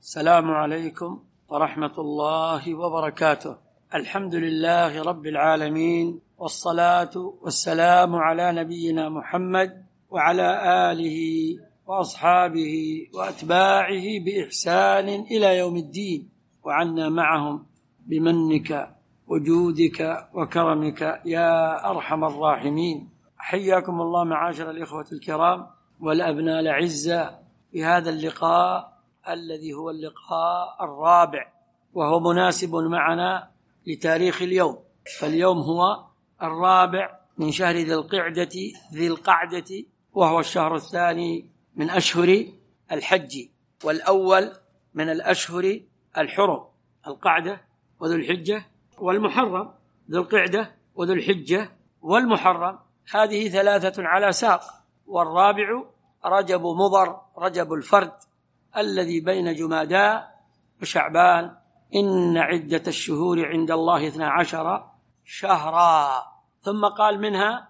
السلام عليكم ورحمة الله وبركاته. الحمد لله رب العالمين، والصلاة والسلام على نبينا محمد وعلى آله وأصحابه وأتباعه بإحسان إلى يوم الدين، وعنا معهم بمنك وجودك وكرمك يا أرحم الراحمين. حياكم الله معاشر الإخوة الكرام والأبناء الأعزاء في هذا اللقاء الذي هو اللقاء الرابع، وهو مناسب معنا لتاريخ اليوم. فاليوم هو الرابع من شهر ذي القعدة، وهو الشهر الثاني من أشهر الحج، والأول من الأشهر الحرم: القعدة وذو الحجة والمحرم. ذو القعدة وذو الحجة والمحرم، هذه ثلاثة على ساق. والرابع رجب مضر، رجب الفرد الذي بين جمادى وشعبان. إن عدة الشهور عند الله 12 شهرا، ثم قال منها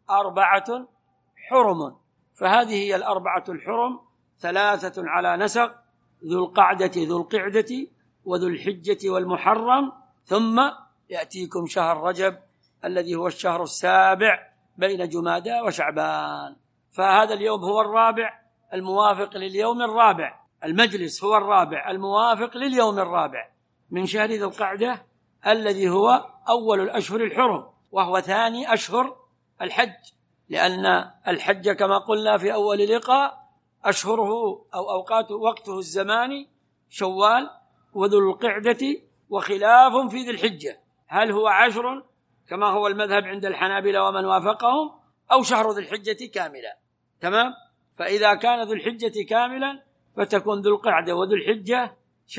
4 حرم. فهذه هي 4 الحرم، 3 على نسق: ذو القعدة وذو الحجة والمحرم، ثم يأتيكم شهر رجب الذي هو الشهر السابع بين جمادى وشعبان. فهذا اليوم هو الرابع الموافق لليوم الرابع، المجلس هو الرابع الموافق لليوم الرابع من شهر ذي القعدة الذي هو أول الأشهر الحرم، وهو ثاني أشهر الحج، لأن الحج كما قلنا في أول لقاء أشهره أو أوقات وقته الزماني شوال وذو القعدة، وخلاف في ذي الحجة، هل هو 10 كما هو المذهب عند الحنابلة ومن وافقهم، أو شهر ذي الحجة كاملا. تمام؟ فإذا كان ذو الحجة كاملا فتكون ذو القعدة وذو الحجة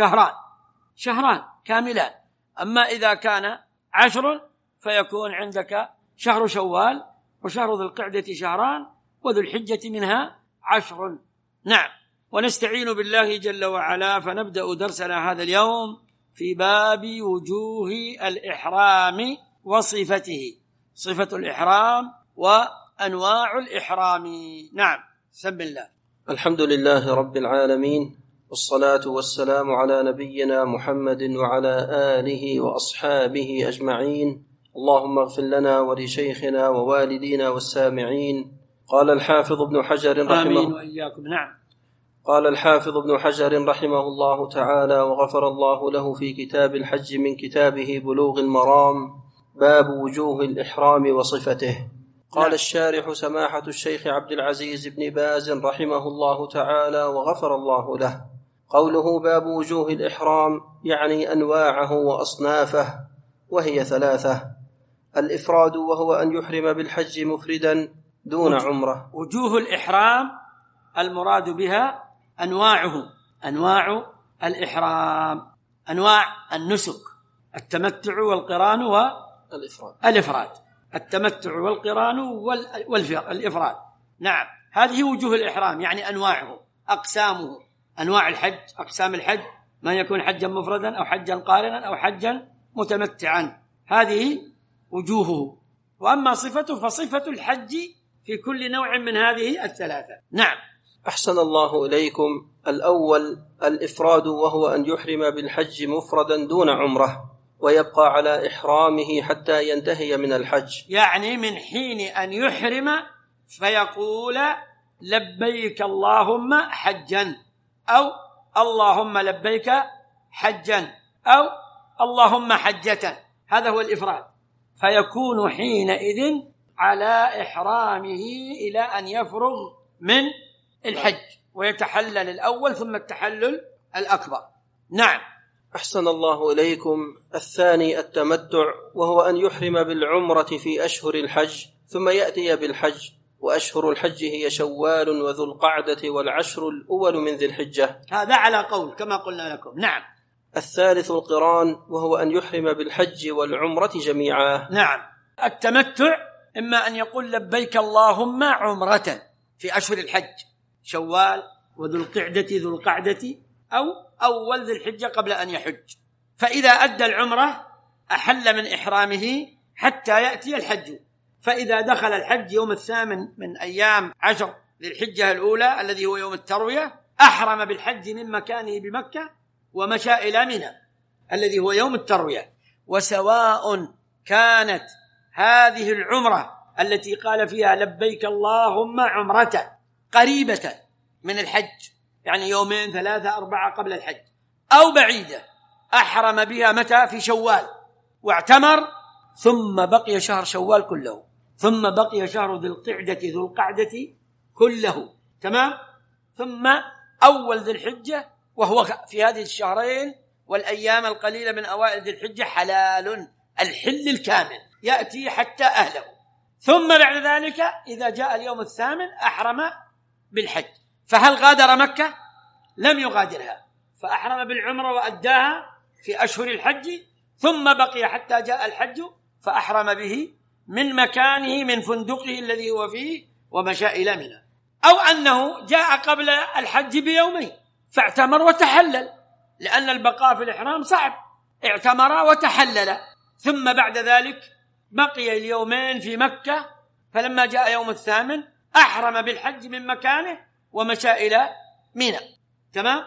شهران كاملان. أما إذا كان 10 فيكون عندك شهر شوال وشهر ذو القعدة شهران، وذو الحجة منها 10. نعم. ونستعين بالله جل وعلا، فنبدأ درسنا هذا اليوم في باب وجوه الإحرام وصفته، صفة الإحرام وأنواع الإحرام. نعم، سم الله. الحمد لله رب العالمين، والصلاة والسلام على نبينا محمد وعلى آله وأصحابه أجمعين. اللهم اغفر لنا ولشيخنا ووالدينا والسامعين. قال الحافظ ابن حجر آمين وإياكم. نعم. قال الحافظ ابن حجر رحمه الله تعالى وغفر الله له في كتاب الحج من كتابه بلوغ المرام: باب وجوه الإحرام وصفته. قال الشارح سماحة الشيخ عبد العزيز بن باز رحمه الله تعالى وغفر الله له: قوله باب وجوه الإحرام يعني أنواعه وأصنافه، وهي 3: الإفراد وهو أن يحرم بالحج مفردا دون عمرة. وجوه الإحرام المراد بها أنواعه، أنواع الإحرام، أنواع النسك: التمتع والقران والإفراد. التمتع والقران والإفراد. نعم، هذه وجوه الإحرام يعني أنواعه، أقسامه، أنواع الحج، أقسام الحج، ما يكون حجا مفردا أو حجا قارنا أو حجا متمتعا، هذه وجوهه. وأما صفته فصفة الحج في كل نوع من هذه 3. نعم. أحسن الله إليكم. الأول الإفراد وهو أن يحرم بالحج مفردا دون عمرة، ويبقى على إحرامه حتى ينتهي من الحج، يعني من حين أن يحرم فيقول لبيك اللهم حجا، أو اللهم لبيك حجا، أو اللهم حجة، هذا هو الإفراد. فيكون حينئذ على إحرامه إلى أن يفرغ من الحج ويتحلل الأول ثم التحلل الأكبر. نعم. أحسن الله إليكم. الثاني التمتع وهو أن يحرم بالعمرة في أشهر الحج ثم يأتي بالحج، وأشهر الحج هي شوال وذو القعدة والعشر الأول من ذي الحجة، هذا على قول كما قلنا لكم. نعم. الثالث القران وهو أن يحرم بالحج والعمرة جميعا. نعم. التمتع إما أن يقول لبيك اللهم عمرة في أشهر الحج شوال وذو القعدة أو أول ذي الحجة قبل أن يحج، فإذا أدى العمرة أحل من إحرامه حتى يأتي الحج. فإذا دخل الحج يوم 8 من أيام 10 ذي الحجة الأولى الذي هو يوم التروية أحرم بالحج من مكانه بمكة ومشى إلى منى الذي هو يوم التروية. وسواء كانت هذه العمرة التي قال فيها لبيك اللهم عمرة قريبة من الحج، يعني 2 3 4 قبل الحج، أو بعيدة، أحرم بها متى؟ في شوال، واعتمر، ثم بقي شهر شوال كله، ثم بقي شهر ذو القعدة كله، تمام، ثم أول ذي الحجة، وهو في هذه الشهرين والأيام القليلة من أوائل ذي الحجة حلال، الحل الكامل يأتي حتى أهله. ثم بعد ذلك إذا جاء اليوم الثامن أحرم بالحج. فهل غادر مكة؟ لم يغادرها، فأحرم بالعمرة وأداها في أشهر الحج، ثم بقي حتى جاء الحج فأحرم به من مكانه من فندقه الذي هو فيه ومشى إلى منى. أو أنه جاء قبل الحج بيومين فاعتمر وتحلل، لأن البقاء في الإحرام صعب، اعتمر وتحلل، ثم بعد ذلك بقي اليومين في مكة، فلما جاء يوم الثامن أحرم بالحج من مكانه ومشى إلى منى. تمام؟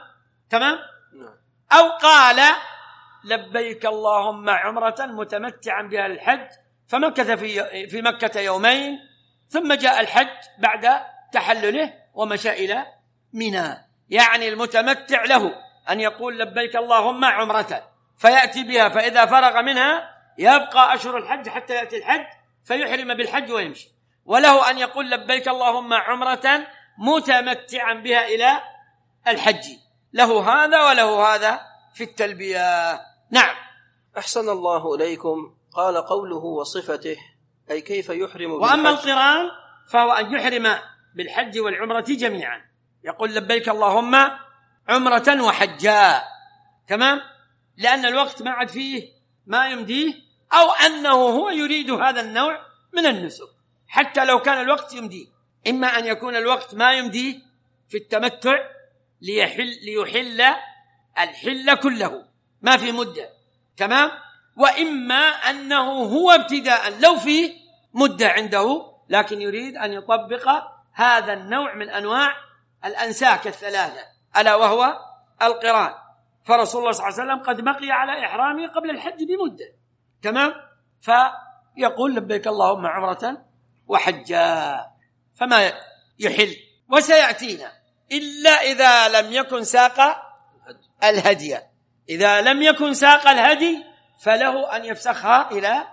أو قال لبيك اللهم عمرة متمتعا بها الحج، فمكث في مكة يومين، ثم جاء الحج بعد تحلله ومشى إلى منى. يعني المتمتع له أن يقول لبيك اللهم عمرة فيأتي بها، فإذا فرغ منها يبقى أشهر الحج حتى يأتي الحج فيحرم بالحج ويمشي، وله أن يقول لبيك اللهم عمرة متمتعا بها إلى الحج، له هذا وله هذا في التلبية. نعم. أحسن الله إليكم. قال قوله وصفته، أي كيف يحرم بالحج. وأما القران فهو أن يحرم بالحج والعمرة جميعا، يقول لبيك اللهم عمرة وحجا، تمام، لأن الوقت ما عاد فيه ما يمديه، أو أنه هو يريد هذا النوع من النسك حتى لو كان الوقت يمديه. إما أن يكون الوقت ما يمديه في التمتع ليحل الحل كله ما في مدة، تمام، وإما أنه هو ابتداء لو في مدة عنده لكن يريد أن يطبق هذا النوع من أنواع الأنساك الثلاثة، ألا وهو القران. فرسول الله صلى الله عليه وسلم قد بقي على إحرامه قبل الحج بمدة، تمام، فيقول لبيك اللهم عمرة وحجا، فما يحل. وسيأتينا إلا إذا لم يكن ساق الهدي، إذا لم يكن ساق الهدي فله أن يفسخها إلى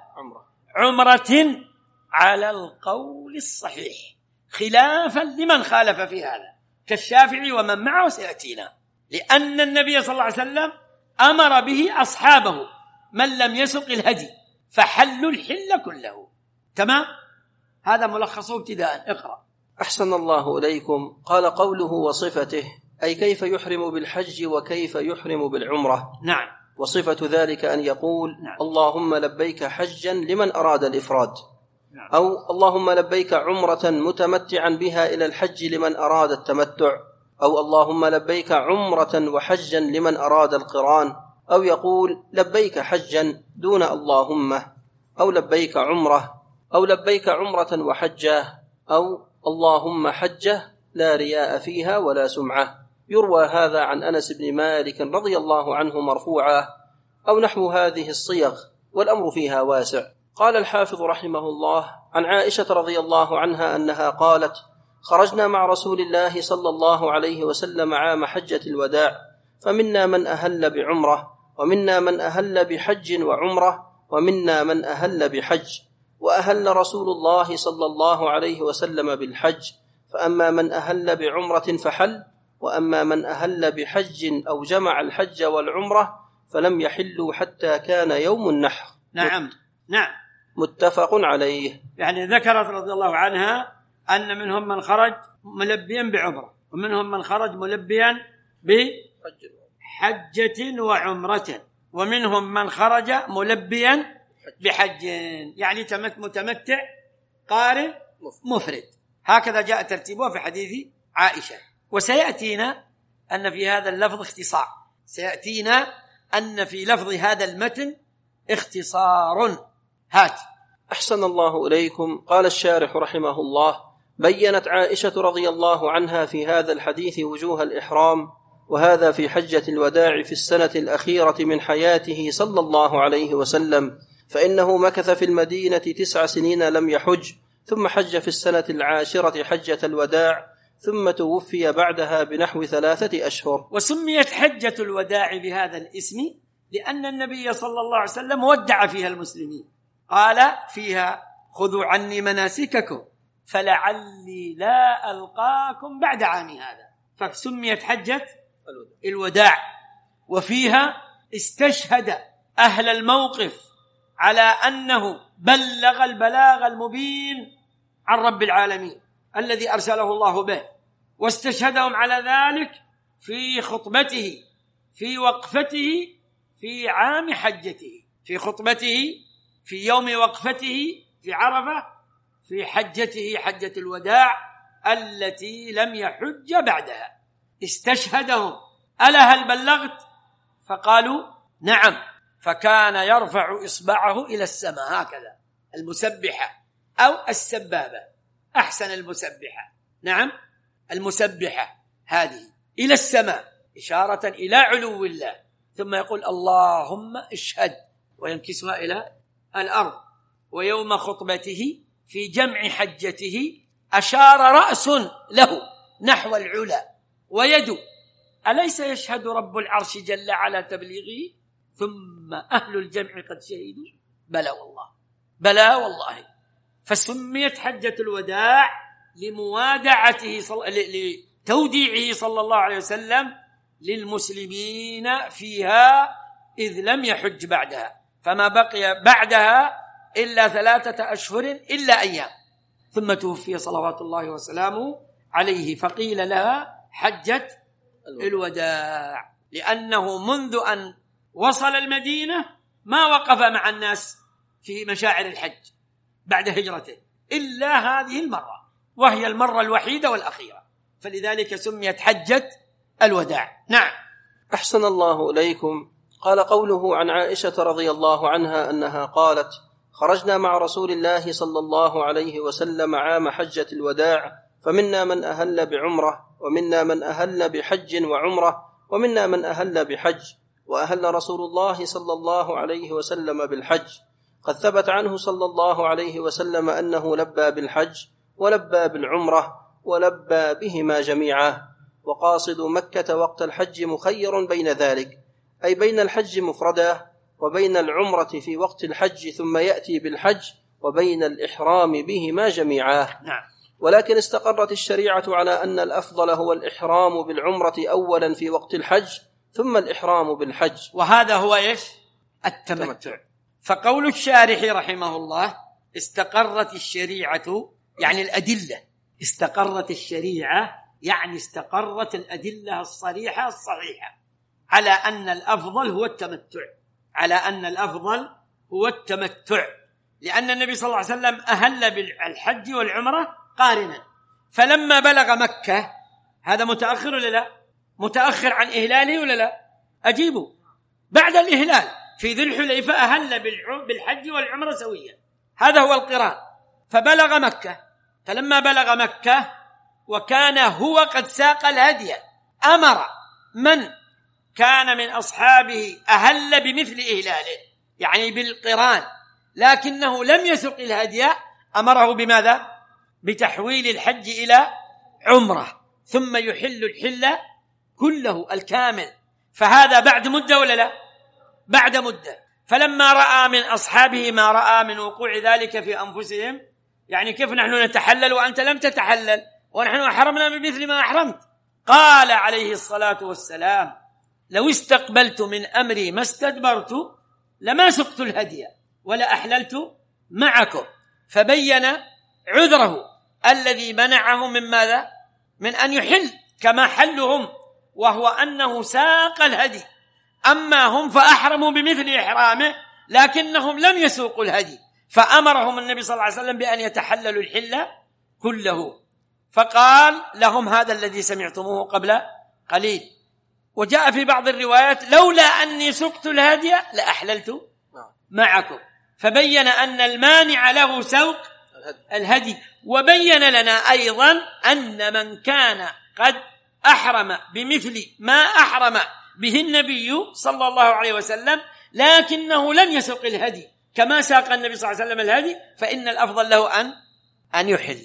عمرة على القول الصحيح، خلافا لمن خالف في هذا كالشافعي ومن معه سيأتينا، لأن النبي صلى الله عليه وسلم أمر به أصحابه من لم يسق الهدي فحلوا الحل كله. تمام، هذا ملخصه ابتداء. اقرأ. أحسن الله إليكم. قال قوله وصفته، أي كيف يحرم بالحج وكيف يحرم بالعمرة. نعم. وصفة ذلك أن يقول نعم. اللهم لبيك حجا لمن أراد الإفراد، نعم. أو اللهم لبيك عمرة متمتعا بها إلى الحج لمن أراد التمتع، أو اللهم لبيك عمرة وحجا لمن أراد القران، أو يقول لبيك حجا دون اللهم، أو لبيك عمرة، أو لبيك عمرة وحجة، أو اللهم حجة لا رياء فيها ولا سمعة. يروى هذا عن أنس بن مالك رضي الله عنه مرفوعا أو نحو هذه الصيغ، والأمر فيها واسع. قال الحافظ رحمه الله عن عائشة رضي الله عنها أنها قالت: خرجنا مع رسول الله صلى الله عليه وسلم عام حجة الوداع، فمنا من أهل بعمرة، ومنا من أهل بحج وعمرة، ومنا من أهل بحج، وأهل رسول الله صلى الله عليه وسلم بالحج، فأما من أهل بعمرة فحل، وأما من أهل بحج أو جمع الحج والعمرة فلم يحلوا حتى كان يوم النحر. نعم. متفق عليه. يعني ذكرت رضي الله عنها أن منهم من خرج ملبيا بعمرة، ومنهم من خرج ملبيا بحجة وعمرة، ومنهم من خرج ملبيا بحج، يعني متمتع قارن مفرد. هكذا جاء ترتيبه في حديث عائشة. وسيأتينا أن في هذا اللفظ اختصار، سيأتينا أن في لفظ هذا المتن اختصار. هات. أحسن الله إليكم. قال الشارح رحمه الله: بينت عائشة رضي الله عنها في هذا الحديث وجوه الإحرام، وهذا في حجة الوداع في السنة الأخيرة من حياته صلى الله عليه وسلم، فإنه مكث في المدينة 9 سنين لم يحج، ثم حج في السنة 10 حجة الوداع، ثم توفي بعدها بنحو 3 أشهر. وسميت حجة الوداع بهذا الاسم لأن النبي صلى الله عليه وسلم ودع فيها المسلمين، قال فيها خذوا عني مناسككم فلعلي لا ألقاكم بعد عامي هذا، فسميت حجة الوداع. وفيها استشهد أهل الموقف على أنه بلغ البلاغ المبين عن رب العالمين الذي أرسله الله به، واستشهدهم على ذلك في خطبته في وقفته في عام حجته، في خطبته في يوم وقفته في عرفة، في حجته حجة الوداع التي لم يحج بعدها. استشهدهم ألا هل بلغت؟ فقالوا نعم، فكان يرفع إصبعه إلى السماء هكذا، المسبحة أو السبابة، أحسن المسبحة، نعم المسبحة هذه إلى السماء إشارة إلى علو الله، ثم يقول اللهم اشهد وينكسها إلى الأرض. ويوم خطبته في جمع حجته أشار رأس له نحو العلا ويد، أليس يشهد رب العرش جل على تبليغه؟ ثم أهل الجمع قد شهدوا بلى والله، بلى والله. فسميت حجة الوداع لموادعته لتوديعه صلى الله عليه وسلم للمسلمين فيها، إذ لم يحج بعدها، فما بقي بعدها إلا 3 أشهر إلا أيام، ثم توفي صلوات الله وسلامه عليه، فقيل لها حجة الوداع، لأنه منذ أن وصل المدينة ما وقف مع الناس في مشاعر الحج بعد هجرته إلا هذه المرة، وهي المرة الوحيدة والأخيرة، فلذلك سميت حجة الوداع. نعم. أحسن الله إليكم. قال قوله عن عائشة رضي الله عنها أنها قالت: خرجنا مع رسول الله صلى الله عليه وسلم عام حجة الوداع، فمنا من أهل بعمرة، ومنا من أهل بحج وعمرة، ومنا من أهل بحج، وأهل رسول الله صلى الله عليه وسلم بالحج. قد ثبت عنه صلى الله عليه وسلم أنه لبى بالحج ولبى بالعمرة ولبى بهما جميعا، وقاصد مكة وقت الحج مخير بين ذلك، أي بين الحج مفردا وبين العمرة في وقت الحج ثم يأتي بالحج، وبين الإحرام بهما جميعا. نعم. ولكن استقرت الشريعة على أن الأفضل هو الإحرام بالعمرة أولا في وقت الحج ثم الإحرام بالحج، وهذا هو إيش؟ التمتع. فقول الشارح رحمه الله استقرت الشريعة يعني الأدلة، استقرت الشريعة يعني استقرت الأدلة الصريحة الصحيحة على أن الأفضل هو التمتع، على أن الأفضل هو التمتع، لأن النبي صلى الله عليه وسلم أهل بالحج والعمرة قارنا، فلما بلغ مكة هذا متأخر ولا لا؟ متأخر عن إهلاله ولا لا؟ أجيبوا، بعد الإهلال في ذي الحليفة أهل بالحج والعمرة سويا، هذا هو القران. فبلغ مكة، فلما بلغ مكة وكان هو قد ساق الهدي، أمر من كان من أصحابه أهل بمثل إهلاله يعني بالقران، لكنه لم يسق الهدي، أمره بماذا؟ بتحويل الحج إلى عمرة، ثم يحل الحل كله الكامل، فهذا بعد مدة ولا لا؟ بعد مدة. فلما رأى من أصحابه ما رأى من وقوع ذلك في أنفسهم، يعني كيف نحن نتحلل وأنت لم تتحلل ونحن أحرمنا بمثل ما أحرمت، قال عليه الصلاة والسلام: لو استقبلت من أمري ما استدبرت لما سقت الهدي ولا أحللت معكم. فبين عذره الذي منعه من ماذا؟ من أن يحل كما حلهم، وهو أنه ساق الهدي، أما هم فأحرموا بمثل إحرامه لكنهم لم يسوقوا الهدي، فأمرهم النبي صلى الله عليه وسلم بأن يتحللوا الحل كله، فقال لهم هذا الذي سمعتموه قبل قليل. وجاء في بعض الروايات: لولا أني سقت الهدي لأحللت معكم، فبين أن المانع له سوق الهدي. وبين لنا أيضا أن من كان قد أحرم بمثل ما أحرم به النبي صلى الله عليه وسلم لكنه لم يسق الهدي كما ساق النبي صلى الله عليه وسلم الهدي، فإن الأفضل له أن يحل.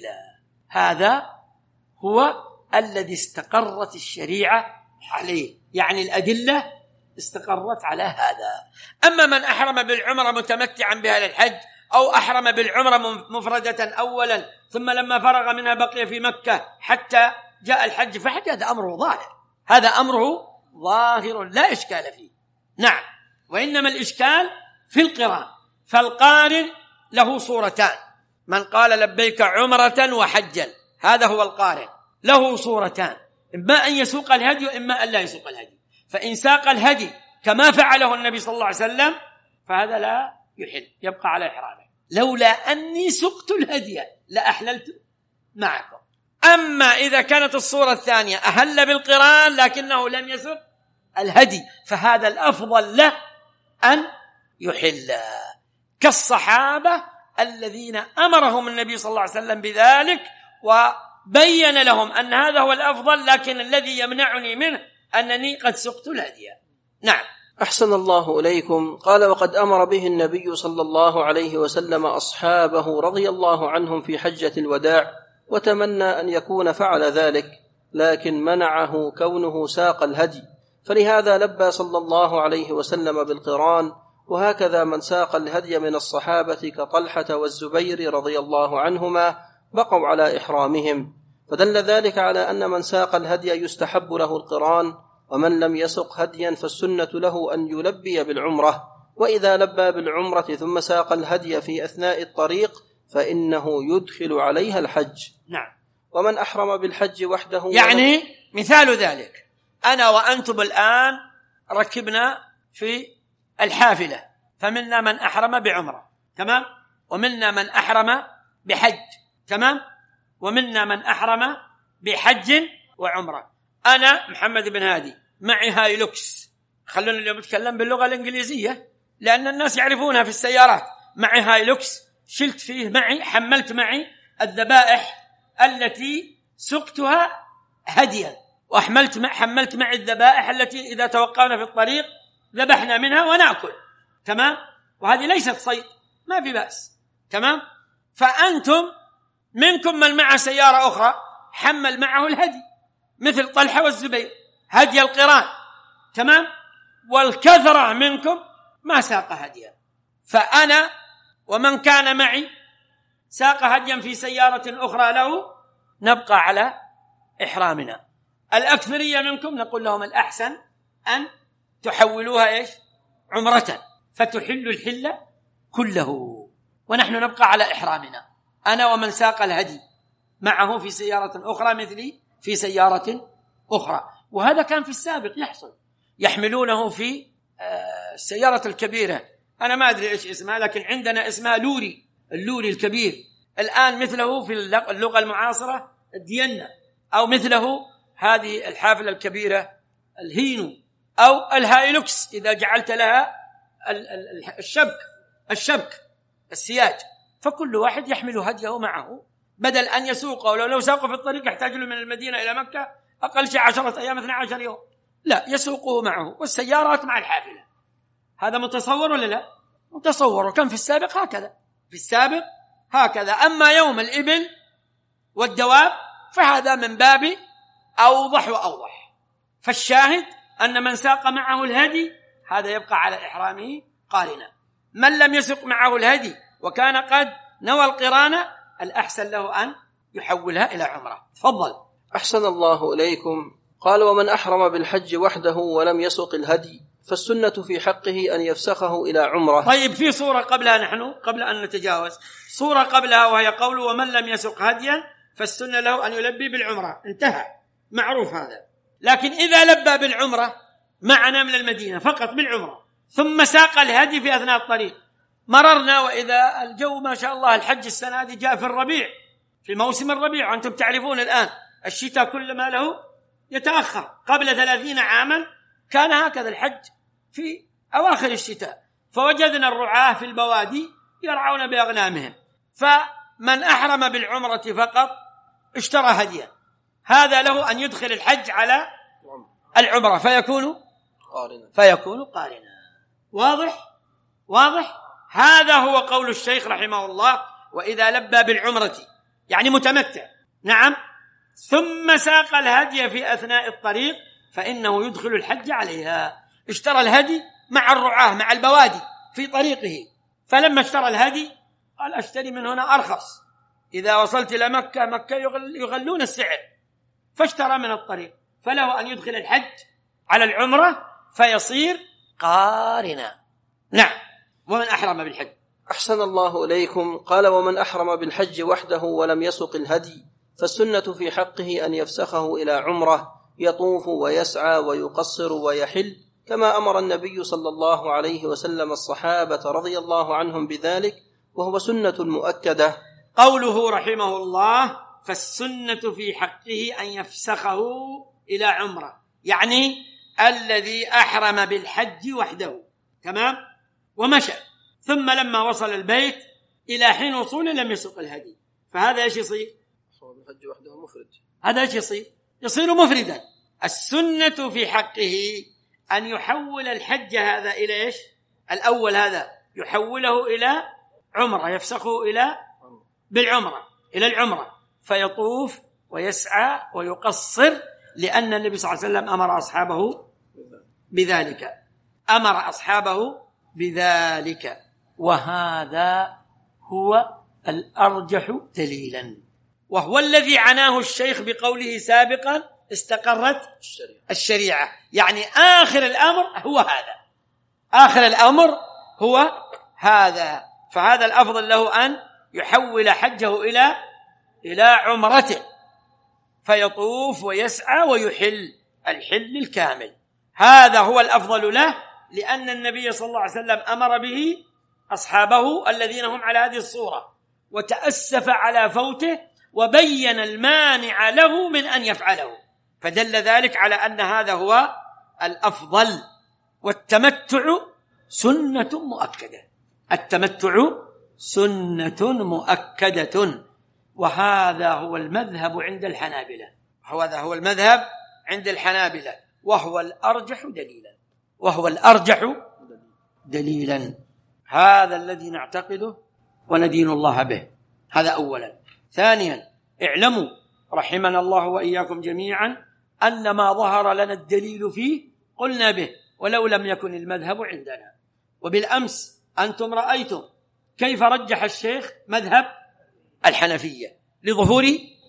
هذا هو الذي استقرت الشريعة عليه، يعني الأدلة استقرت على هذا. أما من أحرم بالعمرة متمتعا بها للحج، أو أحرم بالعمرة مفردة أولا ثم لما فرغ منها بقي في مكة حتى جاء الحج فحج، هذا أمره ظاهر، هذا أمره ظاهر لا إشكال فيه. نعم، وإنما الإشكال في القران، فالقارن له صورتان، من قال لبيك عمرة وحجا هذا هو القارن، له صورتان، إما أن يسوق الهدي وإما أن لا يسوق الهدي. فإن ساق الهدي كما فعله النبي صلى الله عليه وسلم فهذا لا يحل، يبقى على إحرامه. لولا أني سقت الهدي لأحللت معكم. أما إذا كانت الصورة الثانية أهل بالقران لكنه لم يسق الهدي فهذا الأفضل له أن يحل، كالصحابة الذين أمرهم النبي صلى الله عليه وسلم بذلك وبين لهم أن هذا هو الأفضل، لكن الذي يمنعني منه أنني قد سقت الهدي. نعم. أحسن الله إليكم. قال: وقد أمر به النبي صلى الله عليه وسلم أصحابه رضي الله عنهم في حجة الوداع، وتمنى أن يكون فعل ذلك، لكن منعه كونه ساق الهدي، فلهذا لبى صلى الله عليه وسلم بالقران. وهكذا من ساق الهدي من الصحابة كطلحة والزبير رضي الله عنهما بقوا على إحرامهم، فدل ذلك على أن من ساق الهدي يستحب له القران، ومن لم يسق هديا فالسنة له أن يلبي بالعمرة، وإذا لبى بالعمرة ثم ساق الهدي في أثناء الطريق فإنه يدخل عليها الحج. نعم. ومن أحرم بالحج وحده، يعني مثال ذلك أنا وأنتم الآن ركبنا في الحافلة، فمنا من أحرم بعمرة، تمام، ومنا من أحرم بحج، تمام، ومنا من أحرم بحج وعمرة. أنا محمد بن هادي معي هايلوكس، خلونا اليوم نتكلم باللغة الإنجليزية لأن الناس يعرفونها في السيارات. معي هايلوكس، شلت فيه معي، حملت معي الذبائح التي سقتها هديا، وحملت معي الذبائح التي إذا توقعنا في الطريق ذبحنا منها ونأكل، تمام، وهذه ليست صيد، ما في بأس، تمام. فأنتم منكم من معه سيارة أخرى حمل معه الهدي مثل طلحة والزبير هدي القران، تمام، والكثرة منكم ما ساق هديا. فأنا ومن كان معي ساق هديا في سيارة أخرى له نبقى على إحرامنا. الأكثرية منكم نقول لهم الأحسن أن تحولوها عمرة فتحل الحل كله، ونحن نبقى على إحرامنا، أنا ومن ساق الهدي معه في سيارة أخرى مثلي في سيارة أخرى. وهذا كان في السابق يحصل، يحملونه في السيارة الكبيرة، أنا ما أدري إيش اسمها، لكن عندنا اسمها لوري، اللوري الكبير. الآن مثله في اللغة المعاصرة الدينة، أو مثله هذه الحافلة الكبيرة الهينو، أو الهايلوكس إذا جعلت لها الشبك السياج. فكل واحد يحمل هديه معه بدل أن يسوقه، لو ساقه في الطريق يحتاج له من المدينة إلى مكة أقل شيء 10 أيام 12 يوم، لا، يسوقه معه، والسيارات مع الحافلة. هذا متصور ولا لا؟ متصور، وكان في السابق هكذا، في السابق هكذا. أما يوم الإبل والدواب فهذا من باب أوضح وأوضح. فالشاهد أن من ساق معه الهدي هذا يبقى على إحرامه قارنا. من لم يسق معه الهدي وكان قد نوى القران الأحسن له أن يحولها إلى عمرة. تفضل. أحسن الله إليكم. قال: ومن أحرم بالحج وحده ولم يسق الهدي فالسنة في حقه أن يفسخه إلى عمرة. طيب، في صورة قبلها، نحن قبل أن نتجاوز صورة قبلها، وهي قول: ومن لم يسق هديا فالسنة له أن يلبي بالعمرة، انتهى، معروف هذا. لكن إذا لبى بالعمرة معنا من المدينة فقط بالعمرة ثم ساق الهدي في أثناء الطريق، مررنا وإذا الجو ما شاء الله، الحج السنة دي جاء في الربيع، في موسم الربيع، وأنتم تعرفون الآن الشتاء كل ما له يتأخر. قبل 30 عاما كان هكذا الحج في أواخر الشتاء، فوجدنا الرعاة في البوادي يرعون بأغنامهم، من أحرم بالعمرة فقط اشترى هديا، هذا له أن يدخل الحج على العمرة فيكون قارنا. واضح؟ هذا هو قول الشيخ رحمه الله: وإذا لبى بالعمرة يعني متمتع، نعم، ثم ساق الهدي في أثناء الطريق فإنه يدخل الحج عليها. اشترى الهدي مع الرعاة مع البوادي في طريقه، فلما اشترى الهدي قال أشتري من هنا أرخص، إذا وصلت إلى مكة يغلون السعر، فاشترى من الطريق، فله أن يدخل الحج على العمرة فيصير قارنا. نعم. ومن أحرم بالحج. أحسن الله إليكم. قال: ومن أحرم بالحج وحده ولم يسق الهدي فالسنة في حقه أن يفسخه إلى عمرة يطوف ويسعى ويقصر ويحل، كما أمر النبي صلى الله عليه وسلم الصحابة رضي الله عنهم بذلك، وهو سنة مؤكدة. قوله رحمه الله: فالسنة في حقه أن يفسخه إلى عمرة، يعني الذي أحرم بالحج وحده، تمام، ومشى، ثم لما وصل البيت إلى حين وصوله لم يسق الهدي، فهذا ايش يصير؟ الحج وحده مفرد، هذا ايش يصير مفردا. السنة في حقه أن يحول الحج هذا إلى ايش؟ الأول هذا يحوله إلى عمرة، يفسخه بالعمرة إلى العمرة، فيطوف ويسعى ويقصر، لأن النبي صلى الله عليه وسلم أمر أصحابه بذلك، وهذا هو الأرجح دليلا، وهو الذي عناه الشيخ بقوله سابقا: استقرت الشريعة، يعني آخر الأمر هو هذا، فهذا الأفضل له أن يحول حجه إلى عمرته، فيطوف ويسعى ويحل الحل الكامل، هذا هو الأفضل له، لأن النبي صلى الله عليه وسلم أمر به أصحابه الذين هم على هذه الصورة، وتأسف على فوته وبين المانع له من أن يفعله، فدل ذلك على أن هذا هو الأفضل. والتمتع سنة مؤكدة، وهذا هو المذهب عند الحنابلة، وهو الأرجح دليلا، هذا الذي نعتقده وندين الله به، هذا أولا. ثانيا: اعلموا رحمنا الله وإياكم جميعا أن ما ظهر لنا الدليل فيه قلنا به، ولو لم يكن المذهب عندنا. وبالأمس أنتم رأيتم كيف رجح الشيخ مذهب الحنفية لظهور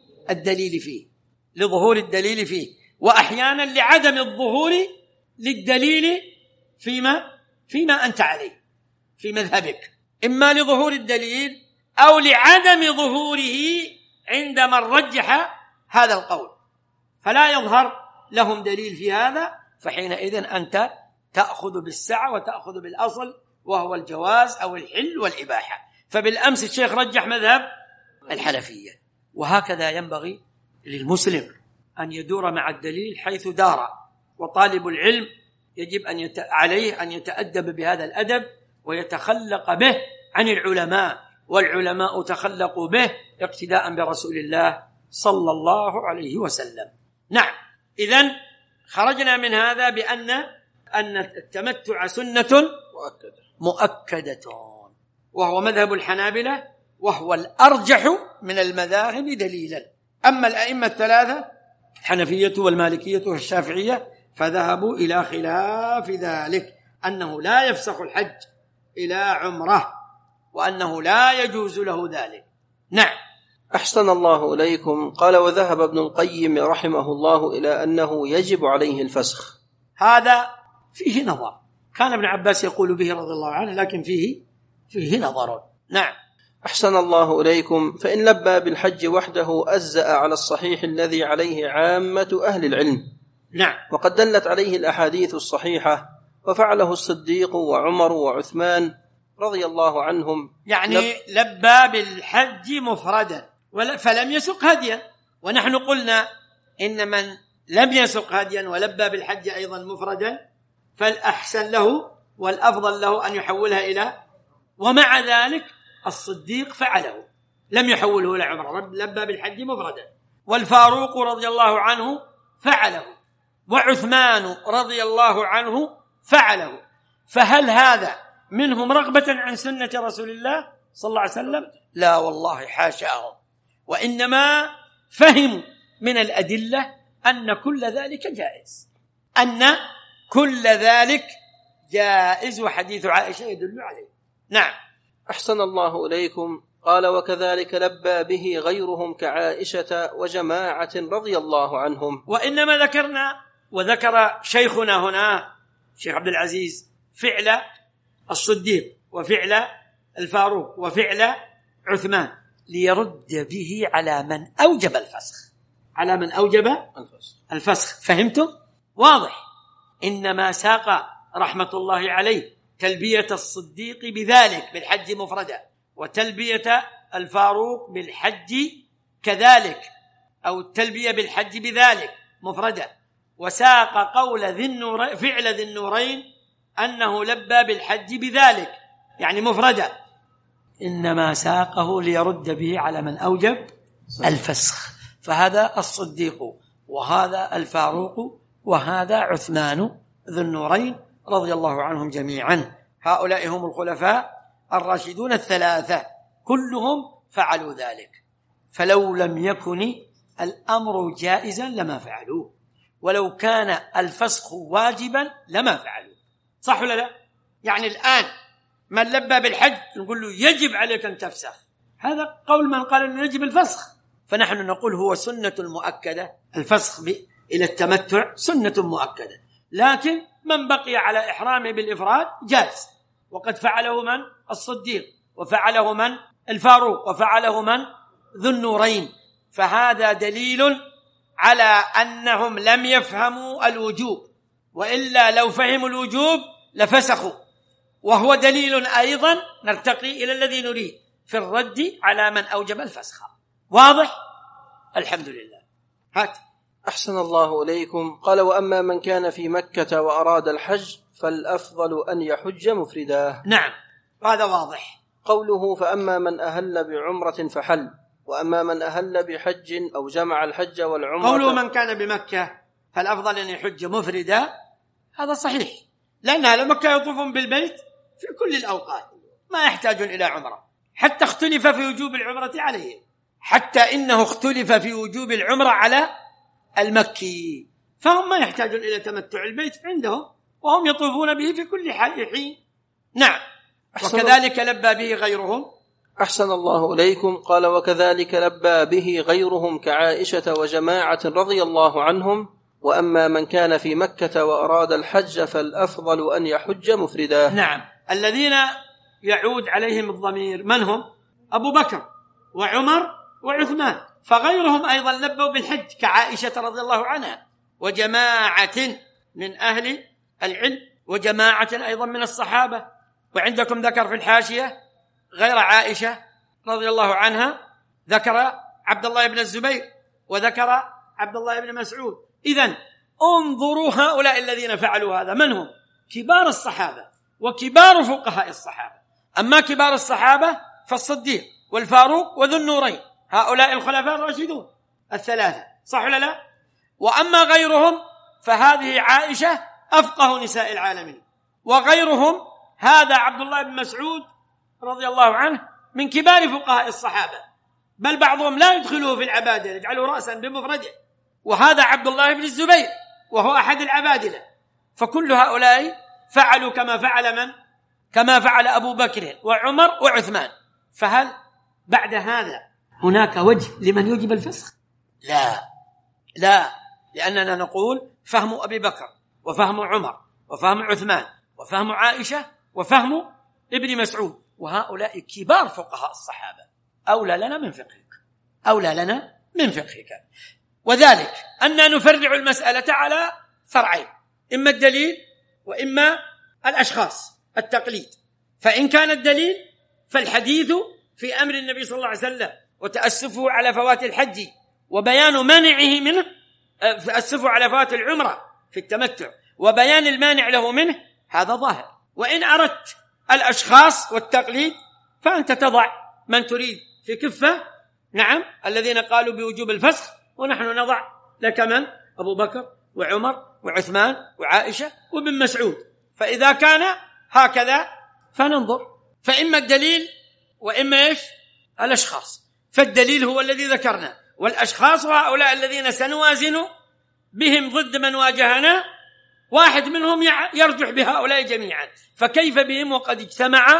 الدليل فيه، وأحيانا لعدم الظهور للدليل فيما أنت عليه في مذهبك، إما لظهور الدليل أو لعدم ظهوره عند من رجح هذا القول، فلا يظهر لهم دليل في هذا، فحينئذ أنت تأخذ بالسعة وتأخذ بالأصل، وهو الجواز أو الحل والإباحة. فبالأمس الشيخ رجح مذهب الحنفية، وهكذا ينبغي للمسلم أن يدور مع الدليل حيث دار، وطالب العلم يجب عليه أن يتأدب بهذا الأدب ويتخلق به عن العلماء، والعلماء تخلقوا به اقتداء برسول الله صلى الله عليه وسلم. نعم، إذن خرجنا من هذا بأن التمتع سنة مؤكدة، وهو مذهب الحنابلة، وهو الأرجح من المذاهب دليلا. أما الأئمة الثلاثة الحنفية والمالكية والشافعية فذهبوا إلى خلاف ذلك، أنه لا يفسخ الحج إلى عمره، وأنه لا يجوز له ذلك. نعم. أحسن الله إليكم. قال: وذهب ابن القيم رحمه الله إلى أنه يجب عليه الفسخ. هذا فيه نظر، كان ابن عباس يقول به رضي الله عنه، لكن فيه نظر. نعم. أحسن الله إليكم. فإن لبى بالحج وحده أجزأ على الصحيح الذي عليه عامة أهل العلم. نعم. وقد دلت عليه الأحاديث الصحيحة، وفعله الصديق وعمر وعثمان رضي الله عنهم. يعني لبى بالحج مفردا فلم يسق هديا، ونحن قلنا إن من لم يسق هديا ولبى بالحج أيضا مفردا فالأحسن له والأفضل له أن يحولها إلى، ومع ذلك الصديق فعله لم يحوله إلى عمرة، لبى بالحج مفردا. والفاروق رضي الله عنه فعله، وعثمان رضي الله عنه فعله. فهل هذا منهم رغبة عن سنة رسول الله صلى الله عليه وسلم؟ لا والله حاشاهم، وإنما فهموا من الأدلة أن كل ذلك جائز، أن كل ذلك جائز، وحديث عائشة يدل عليه. نعم. أحسن الله إليكم. قال: وكذلك لبى به غيرهم كعائشة وجماعة رضي الله عنهم. وإنما ذكرنا وذكر شيخنا هنا الشيخ عبد العزيز فعل الصديق وفعل الفاروق وفعل عثمان ليرد به على من أوجب الفسخ، على من أوجب الفسخ. فهمتم؟ واضح. إنما ساق رحمة الله عليه تلبية الصديق بذلك بالحج مفردا، وتلبية الفاروق بالحج كذلك، أو التلبية بالحج بذلك مفردا، وساق قول فعل ذي النورين أنه لبى بالحج بذلك يعني مفردا. إنما ساقه ليرد به على من أوجب الفسخ، فهذا الصديق وهذا الفاروق وهذا عثمان ذو النورين رضي الله عنهم جميعا. هؤلاء هم الخلفاء الراشدون الثلاثة، كلهم فعلوا ذلك. فلو لم يكن الأمر جائزا لما فعلوه، ولو كان الفسخ واجبا لما فعلوه. صح ولا لا؟ يعني الآن من لبى بالحج نقول له يجب عليك أن تفسخ، هذا قول من قال أنه يجب الفسخ. فنحن نقول هو سنة مؤكدة، الفسخ إلى التمتع سنة مؤكدة، لكن من بقي على إحرامه بالإفراد جاز، وقد فعله من الصديق، وفعله من الفاروق، وفعله من ذو النورين. فهذا دليل على أنهم لم يفهموا الوجوب، وإلا لو فهموا الوجوب لفسخوا. وهو دليل أيضا نرتقي إلى الذي نريد في الرد على من أوجب الفسخ. واضح؟ الحمد لله. هات. أحسن الله إليكم. قال: وأما من كان في مكة وأراد الحج فالأفضل أن يحج مفردا. نعم، هذا واضح. قوله: فأما من أهل بعمرة فحل، وأما من أهل بحج أو جمع الحج والعمرة. قوله من كان بمكة فالأفضل أن يحج مفردا، هذا صحيح، لأن أهل مكة يطوفون بالبيت في كل الأوقات، ما يحتاجون إلى عمرة. حتى اختلف في وجوب العمرة عليهم، حتى إنه اختلف في وجوب العمرة على المكي، فهم ما يحتاجون إلى تمتع البيت عندهم، وهم يطوفون به في كل حين. نعم. وكذلك لبى به غيرهم. أحسن الله إليكم. قال: وكذلك لبى به غيرهم كعائشة وجماعة رضي الله عنهم. وأما من كان في مكة وأراد الحج فالأفضل أن يحج مفردا. نعم. الذين يعود عليهم الضمير من هم؟ أبو بكر وعمر وعثمان، فغيرهم أيضا لبوا بالحج كعائشة رضي الله عنها، وجماعة من أهل العلم، وجماعة أيضا من الصحابة. وعندكم ذكر في الحاشية غير عائشة رضي الله عنها، ذكر عبد الله بن الزبير وذكر عبد الله بن مسعود. إذن انظروا هؤلاء الذين فعلوا هذا من هم؟ كبار الصحابة وكبار فقهاء الصحابة. أما كبار الصحابة فالصديق والفاروق وذو النورين، هؤلاء الخلفاء الراشدون الثلاثة، صح ولا لا؟ وأما غيرهم فهذه عائشة أفقه نساء العالمين، وغيرهم هذا عبد الله بن مسعود رضي الله عنه من كبار فقهاء الصحابة، بل بعضهم لا يدخله في العبادة، يجعله رأسا بمفرده. وهذا عبد الله بن الزبير وهو أحد العبادلة. فكل هؤلاء فعلوا كما فعل من؟ كما فعل أبو بكر وعمر وعثمان. فهل بعد هذا هناك وجه لمن يجب الفسخ؟ لا، لأننا نقول فهم أبي بكر وفهم عمر وفهم عثمان وفهم عائشة وفهم ابن مسعود، وهؤلاء كبار فقهاء الصحابة، أولى لنا من فقهك. وذلك أننا نفرع المسألة على فرعين، إما الدليل وإما الأشخاص، التقليد. فإن كان الدليل فالحديث في أمر النبي صلى الله عليه وسلم وتأسفه على فوات الحج وبيان منعه منه، تأسفه على فوات العمرة في التمتع وبيان المانع له منه، هذا ظاهر. وإن أردت الأشخاص والتقليد فأنت تضع من تريد في كفة، نعم، الذين قالوا بوجوب الفسخ، ونحن نضع لك من؟ أبو بكر وعمر وعثمان وعائشة وابن مسعود. فإذا كان هكذا فننظر، فإما الدليل وإما إيش؟ الأشخاص. فالدليل هو الذي ذكرنا، والأشخاص وهؤلاء الذين سنوازن بهم ضد من واجهنا، واحد منهم يرجح بهؤلاء جميعا، فكيف بهم وقد اجتمع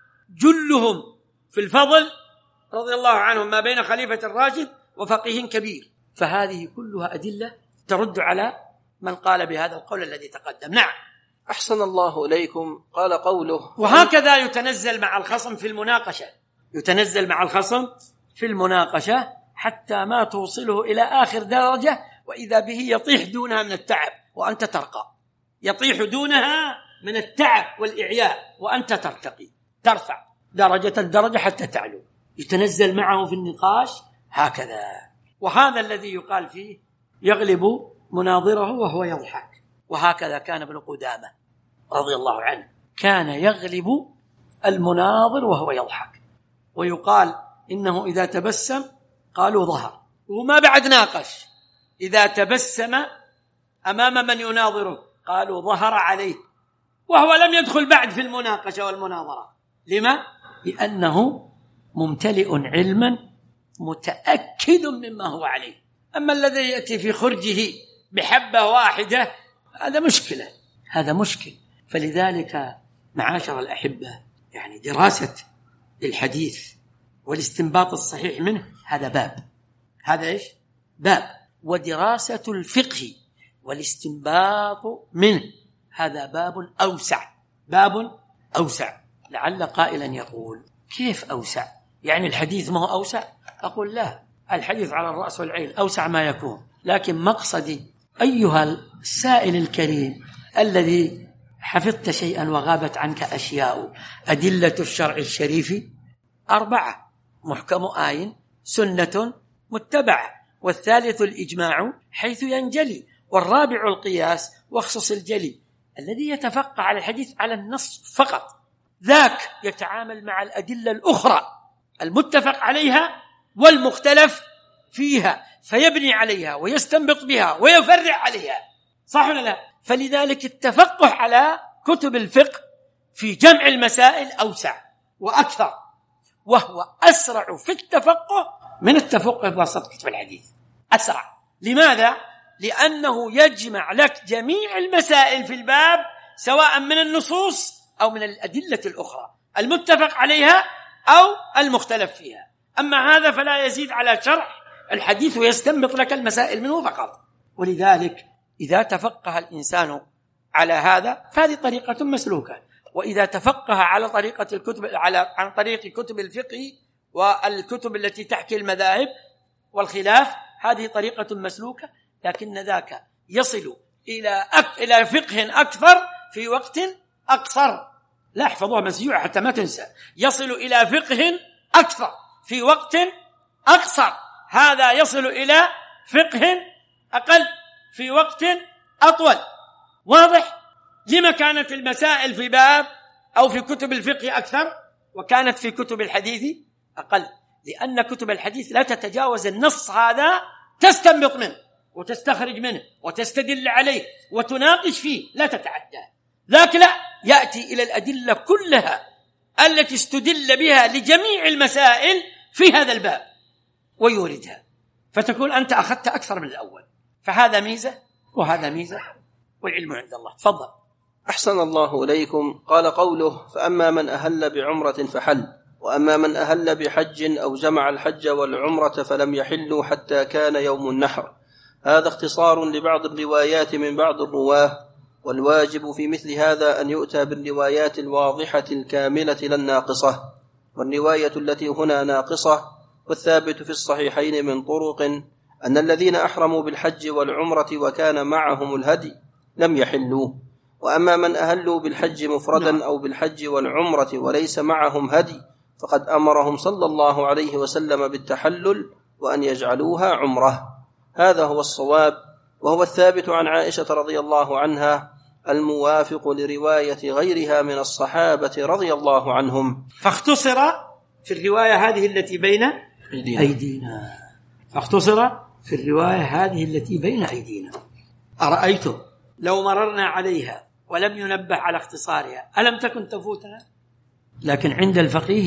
جلهم في الفضل رضي الله عنهم ما بين خليفة الراشد وفقيه كبير. فهذه كلها أدلة ترد على من قال بهذا القول الذي تقدم. نعم. أحسن الله إليكم. قال قوله: وهكذا يتنزل مع الخصم في المناقشة، يتنزل مع الخصم في المناقشة حتى ما توصله إلى آخر درجة، وإذا به يطيح دونها من التعب وأنت ترقى، يطيح دونها من التعب والإعياء وأنت ترتقي، ترفع درجة حتى تعلو. يتنزل معه في النقاش هكذا. وهذا الذي يقال فيه يغلب مناظره وهو يضحك. وهكذا كان ابن قدامة رضي الله عنه، كان يغلب المناظر وهو يضحك. ويقال إنه إذا تبسم قالوا ظهر، وما بعد ناقش، إذا تبسم أمام من يناظره قالوا ظهر عليه، وهو لم يدخل بعد في المناقشة والمناظرة. لما؟ لأنه ممتلئ علما متأكد مما هو عليه. أما الذي يأتي في خرجه بحبة واحدة هذا مشكلة، هذا مشكل. فلذلك معاشر الأحبة، يعني دراسة الحديث والاستنباط الصحيح منه هذا باب، هذا إيش؟ باب. ودراسة الفقه والاستنباط منه هذا باب أوسع، باب أوسع. لعل قائلا يقول: كيف أوسع؟ يعني الحديث ما هو أوسع؟ أقول لا، الحديث على الرأس والعين أوسع ما يكون. لكن مقصدي أيها السائل الكريم الذي حفظت شيئا وغابت عنك أشياء، أدلة الشرع الشريف 4: محكم آي، سنة متبعة، والثالث الإجماع حيث ينجلي، والرابع القياس واخصص الجلي. الذي يتفقه على الحديث على النص فقط ذاك يتعامل مع الأدلة الأخرى المتفق عليها والمختلف فيها، فيبني عليها ويستنبط بها ويفرع عليها، صح ولا لا؟ فلذلك التفقه على كتب الفقه في جمع المسائل أوسع وأكثر، وهو أسرع في التفقه من التفقه بواسطة كتب الحديث، أسرع. لماذا؟ لأنه يجمع لك جميع المسائل في الباب، سواء من النصوص أو من الأدلة الأخرى المتفق عليها أو المختلف فيها. أما هذا فلا يزيد على شرح الحديث ويستنبط لك المسائل منه فقط. ولذلك إذا تفقه الإنسان على هذا فهذه طريقة مسلوكة. وإذا تفقه على طريقة الكتب عن طريق كتب الفقه والكتب التي تحكي المذاهب والخلاف، هذه طريقة مسلوكة، لكن ذاك يصل إلى فقه أكثر في وقت أقصر. لا، احفظوها مسجوعة حتى ما تنسى. يصل إلى فقه أكثر في وقت أقصر، هذا يصل إلى فقه أقل في وقت أطول. واضح؟ لما كانت المسائل في باب أو في كتب الفقه أكثر وكانت في كتب الحديث أقل؟ لأن كتب الحديث لا تتجاوز النص هذا، تستنبط منه وتستخرج منه وتستدل عليه وتناقش فيه، لا تتعدى. ذاك لا، يأتي إلى الأدلة كلها التي استدل بها لجميع المسائل في هذا الباب ويوردها، فتكون أنت أخذت أكثر من الأول. فهذا ميزة وهذا ميزة، والعلم عند الله. تفضل. أحسن الله إليكم. قال قوله: فأما من أهل بعمرة فحل، وأما من أهل بحج أو جمع الحج والعمرة فلم يحلوا حتى كان يوم النحر. هذا اختصار لبعض الروايات من بعض الرواه، والواجب في مثل هذا أن يؤتى بالروايات الواضحة الكاملة لا الناقصة. والرواية التي هنا ناقصة، والثابت في الصحيحين من طرق أن الذين أحرموا بالحج والعمرة وكان معهم الهدي لم يحلوا. وأما من أهلوا بالحج مفردا أو بالحج والعمرة وليس معهم هدي فقد أمرهم صلى الله عليه وسلم بالتحلل وأن يجعلوها عمرة. هذا هو الصواب، وهو الثابت عن عائشة رضي الله عنها، الموافق لرواية غيرها من الصحابة رضي الله عنهم. فاختصر في الرواية هذه التي بين أيدينا، فاختصر في الرواية هذه التي بين أيدينا. أرأيتم لو مررنا عليها ولم ينبه على اختصارها ألم تكن تفوتنا؟ لكن عند الفقيه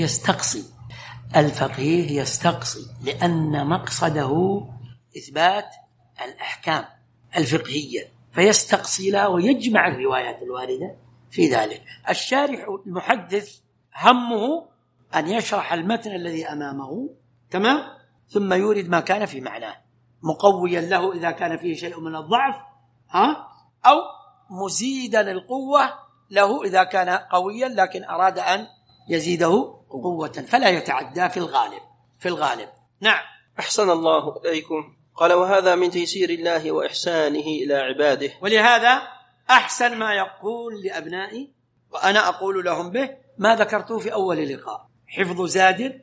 يستقصي لأن مقصده إثبات الأحكام الفقهية، فيستقصي لا ويجمع الروايات الواردة في ذلك. الشارح المحدث همه أن يشرح المتن الذي أمامه تمام، ثم يورد ما كان في معناه مقويا له إذا كان فيه شيء من الضعف أو مزيدا القوة له إذا كان قويا لكن أراد أن يزيده قوة، فلا يتعدى في الغالب. نعم. أحسن الله إليكم. قال وهذا من تيسير الله وإحسانه إلى عباده. ولهذا أحسن ما يقول لأبنائي وأنا أقول لهم به ما ذكرته في أول لقاء: حفظ زاد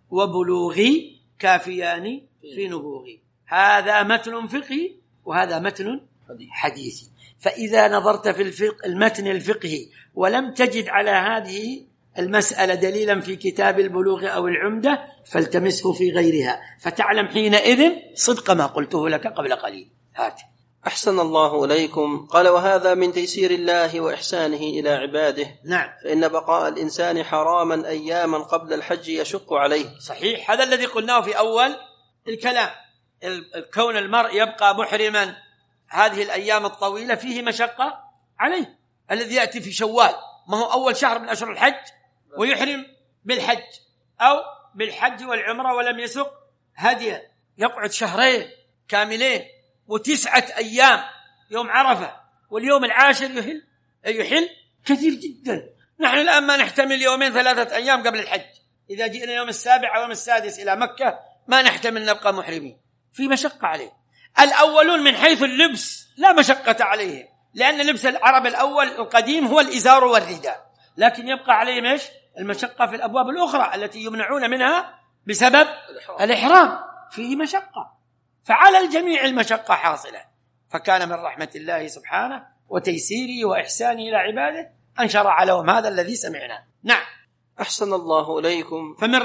وبلوغي كافيان في نبوغي. هذا متن فقهي وهذا متن حديثي، فإذا نظرت في المتن الفقهي ولم تجد على هذه المسألة دليلا في كتاب البلوغ أو العمدة فالتمسه في غيرها، فتعلم حينئذ صدق ما قلته لك قبل قليل. هات. أحسن الله إليكم. قال وهذا من تيسير الله وإحسانه إلى عباده. نعم. فإن بقاء الإنسان حراما أياما قبل الحج يشق عليه. صحيح، هذا الذي قلناه في أول الكلام، كون المرء يبقى محرما هذه الأيام الطويلة فيه مشقة عليه. الذي يأتي في شوال ما هو أول شهر من أشهر الحج ويحرم بالحج أو بالحج والعمرة ولم يسق هديا، يقعد شهرين كاملين و9 أيام يوم عرفة واليوم العاشر يحل كثير جدا. نحن الآن ما نحتمل 2-3 أيام قبل الحج، إذا جئنا يوم 7 أو يوم 6 إلى مكة ما نحتمل نبقى محرمين، في مشقة عليه. الأولون من حيث اللبس لا مشقة عليهم، لأن لبس العرب الأول القديم هو الإزار والرداء، لكن يبقى عليهم المشقة في الأبواب الأخرى التي يمنعون منها بسبب الإحرام، فيه مشقة، فعلى الجميع المشقة حاصلة. فكان من رحمة الله سبحانه وتيسيره وإحسانه إلى عباده أن شرع لهم هذا الذي سمعناه. نعم. أحسن الله إليكم. فمن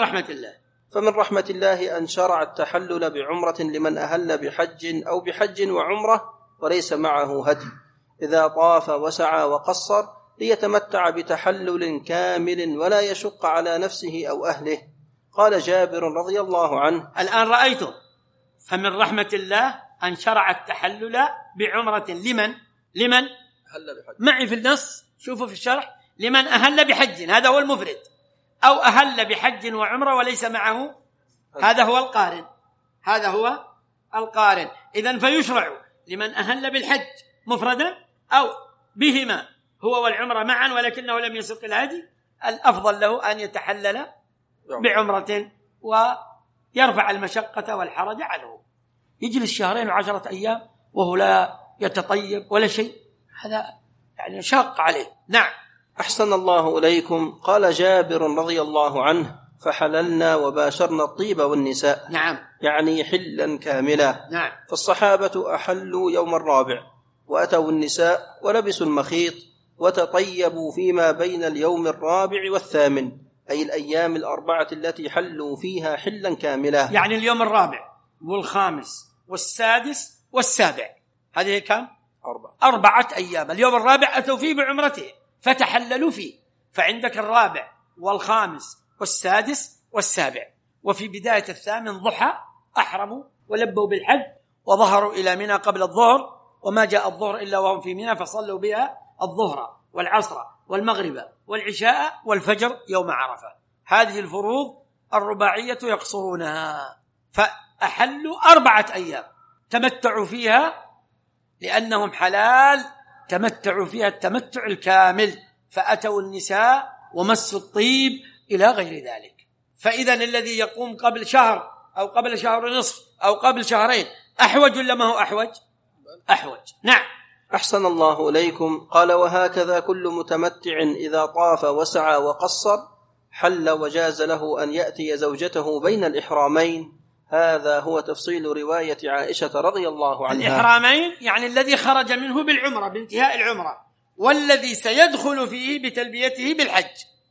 رحمة الله أن شرع التحلل بعمرة لمن أهل بحج أو بحج وعمرة وليس معه هدي، إذا طاف وسعى وقصر ليتمتع بتحلل كامل ولا يشق على نفسه أو أهله. قال جابر رضي الله عنه: الآن رأيتم، فمن رحمة الله أن شرع التحلل بعمرة لمن معي في النص، شوفوا في الشرح: لمن أهل بحج، هذا هو المفرد، أو أهل بحج وعمرة وليس معه، هذا هو القارن. إذن فيشرع لمن أهل بالحج مفردا أو بهما هو والعمرة معا ولكنه لم يسق الهدي، الأفضل له أن يتحلل بعمرة ويرفع المشقة والحرج عنه. يجلس 2 و10 أيام وهو لا يتطيب ولا شيء، هذا يعني شاق عليه. نعم. أحسن الله إليكم. قال جابر رضي الله عنه: فحللنا وباشرنا الطيب والنساء. نعم. يعني حلا كاملا. نعم. فالصحابة أحلوا يوم الرابع وأتوا النساء ولبسوا المخيط وتطيبوا فيما بين اليوم الرابع والثامن، أي الأيام 4 التي حلوا فيها حلا كاملا. يعني اليوم الرابع والخامس والسادس والسابع، هذه كم؟ 4 أيام. اليوم الرابع أتوا فيه بعمرته فتحللوا فيه، فعندك الرابع والخامس والسادس والسابع، وفي بداية الثامن ضحى أحرموا ولبوا بالحج وظهروا إلى منى قبل الظهر، وما جاء الظهر إلا وهم في منى فصلوا بها الظهر والعصر والمغرب والعشاء والفجر يوم عرفة. هذه الفروض الرباعية يقصرونها، فأحلوا 4 أيام تمتعوا فيها لأنهم حلال، تمتعوا فيها التمتع الكامل، فأتوا النساء ومسوا الطيب إلى غير ذلك. فإذا الذي يقوم قبل شهر أو قبل شهر ونصف أو قبل شهرين أحوج ولا ما هو أحوج؟ نعم. أحسن الله إليكم. قال: وهكذا كل متمتع إذا طاف وسعى وقصر حل وجاز له أن يأتي زوجته بين الإحرامين. هذا هو تفصيل رواية عائشة رضي الله عنها. الإحرامين يعني الذي خرج منه بالعمرة بانتهاء العمرة، والذي سيدخل فيه بتلبيته بالحج،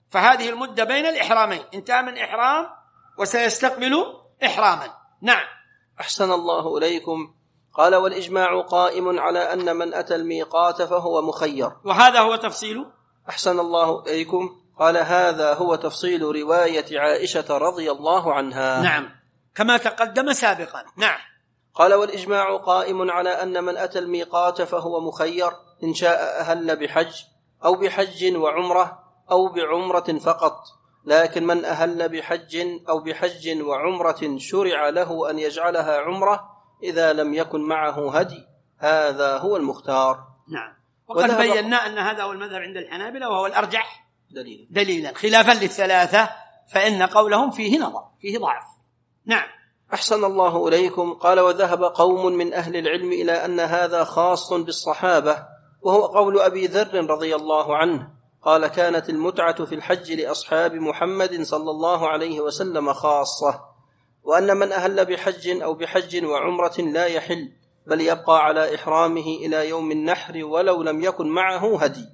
فهذه المدة بين الإحرامين، انتهى من إحرام وسيستقبل إحراما. نعم. أحسن الله إليكم. قال والإجماع قائم على أن من أتى الميقات فهو مخير، وهذا هو تفصيل. أحسن الله إليكم. قال هذا هو تفصيل رواية عائشة رضي الله عنها. نعم كما تقدم سابقا. نعم. قال والإجماع قائم على أن من أتى الميقات فهو مخير، إن شاء أهل بحج أو بحج وعمرة أو بعمرة فقط، لكن من أهل بحج أو بحج وعمرة شرع له أن يجعلها عمرة إذا لم يكن معه هدي، هذا هو المختار. نعم. وقد بينا أن هذا هو المذهب عند الحنابلة وهو الأرجح دليلا خلافا للثلاثة، فإن قولهم فيه نظر، فيه ضعف. نعم. أحسن الله إليكم. قال وذهب قوم من أهل العلم إلى أن هذا خاص بالصحابة، وهو قول أبي ذر رضي الله عنه قال كانت المتعة في الحج لأصحاب محمد صلى الله عليه وسلم خاصة، وأن من أهل بحج أو بحج وعمرة لا يحل، بل يبقى على إحرامه إلى يوم النحر ولو لم يكن معه هدي.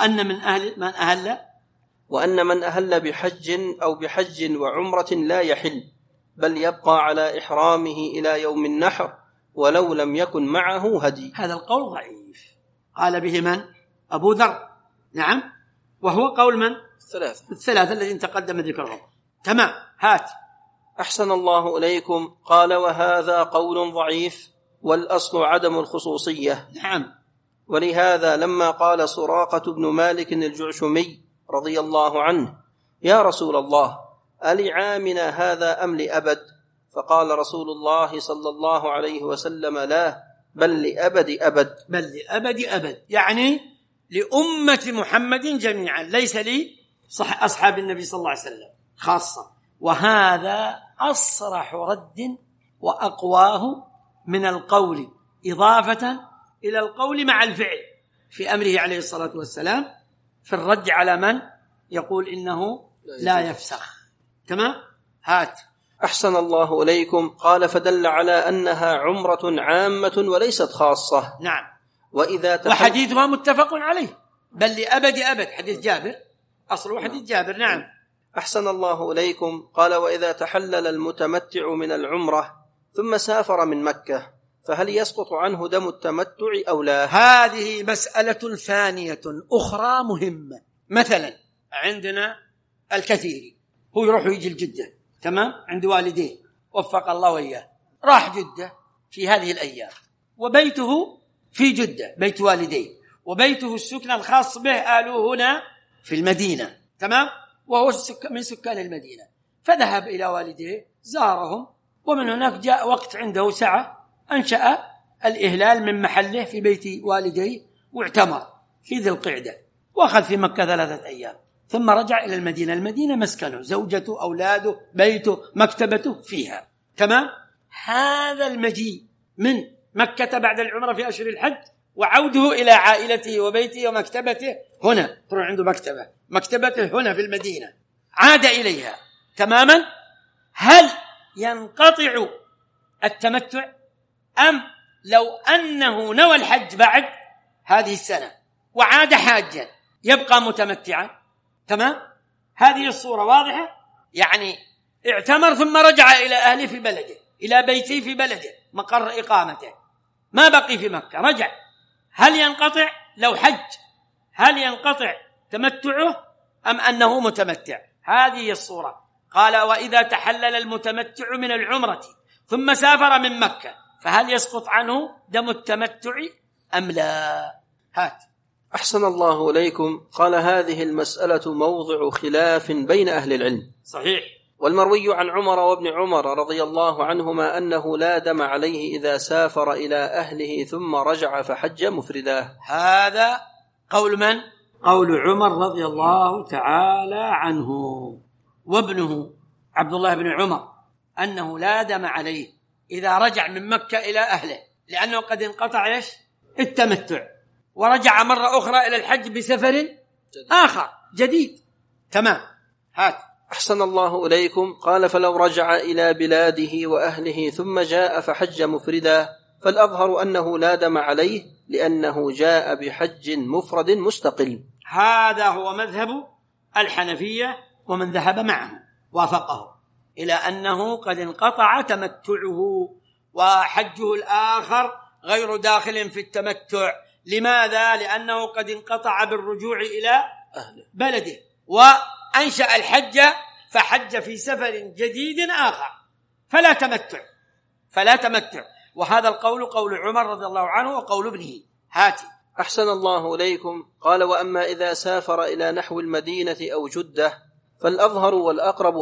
وأن من أهل بحج أو بحج وعمرة لا يحل، بل يبقى على إحرامه إلى يوم النحر ولو لم يكن معه هدي. هذا القول ضعيف، قال به من؟ أبو ذر. نعم. وهو قول من؟ الثلاثة الذين تقدم ذكرهم. تمام. هات. أحسن الله إليكم. قال وهذا قول ضعيف، والأصل عدم الخصوصية. نعم. ولهذا لما قال سراقة بن مالك الجعشمي رضي الله عنه يا رسول الله ألعامنا هذا أم لأبد؟ فقال رسول الله صلى الله عليه وسلم لا، بل لأبد أبد. بل لأبد أبد، يعني لأمة محمد جميعا، ليس لي أصحاب النبي صلى الله عليه وسلم خاصة. وهذا أصرح رد وأقواه من القول إضافة إلى القول مع الفعل في أمره عليه الصلاة والسلام في الرد على من يقول إنه لا يفسخ. تمام. هات. أحسن الله إليكم. قال فدل على أنها عمرة عامة وليست خاصة. نعم. وحديثها متفق عليه، بل لأبد أبد، حديث جابر، أصله حديث جابر. نعم. أحسن الله إليكم. قال وإذا تحلل المتمتع من العمرة ثم سافر من مكة فهل يسقط عنه دم التمتع أو لا؟ هذه مسألة ثانية أخرى مهمة. مثلا عندنا الكثير هو يروح ويجي الجدة، تمام، عند والديه وفق الله وإياه، راح جدة في هذه الأيام، وبيته في جدة بيت والديه، وبيته السكن الخاص به آلوه هنا في المدينة، تمام، وهو من سكان المدينة، فذهب إلى والديه زارهم، ومن هناك جاء وقت عنده سعة أنشأ الإهلال من محله في بيت والديه واعتمر في ذي القعدة، وأخذ في مكة 3 أيام، ثم رجع إلى المدينة. المدينة مسكنه، زوجته، أولاده، بيته، مكتبته فيها، تمام. هذا المجيء من مكة بعد العمرة في أشهر الحج وعوده إلى عائلته وبيته ومكتبته هنا، تروح عنده مكتبته هنا في المدينة، عاد إليها تماما. هل ينقطع التمتع أم لو أنه نوى الحج بعد هذه السنة وعاد حاجا يبقى متمتعا؟ تمام. هذه الصورة واضحة، يعني اعتمر ثم رجع إلى أهله في بلده، إلى بيته في بلده مقر إقامته، ما بقي في مكة، رجع. هل ينقطع لو حج؟ هل ينقطع تمتعه أم أنه متمتع؟ هذه الصورة. قال وإذا تحلل المتمتع من العمرة ثم سافر من مكة فهل يسقط عنه دم التمتع أم لا؟ هات. أحسن الله إليكم. قال هذه المسألة موضع خلاف بين أهل العلم. صحيح. والمروي عن عمر وابن عمر رضي الله عنهما أنه لا دم عليه إذا سافر إلى أهله ثم رجع فحج مفردا. هذا قول من؟ قول عمر رضي الله تعالى عنه وابنه عبد الله بن عمر، أنه لا دم عليه إذا رجع من مكة إلى أهله، لأنه قد انقطع التمتع ورجع مرة أخرى إلى الحج بسفر آخر جديد. تمام. هات. أحسن الله إليكم. قال فلو رجع إلى بلاده وأهله ثم جاء فحج مفردا فالأظهر أنه لا دم عليه لأنه جاء بحج مفرد مستقل. هذا هو مذهب الحنفية ومن ذهب معه وافقه إلى أنه قد انقطع تمتعه، وحجه الآخر غير داخل في التمتع. لماذا؟ لأنه قد انقطع بالرجوع إلى بلده وأنشأ الحج فحج في سفر جديد آخر، فلا تمتع. وهذا القول قول عمر رضي الله عنه وقول ابنه. هاتي. أحسن الله إليكم. قال: وأما إذا سافر إلى نحو المدينة أو جدة فالأظهر والأقرب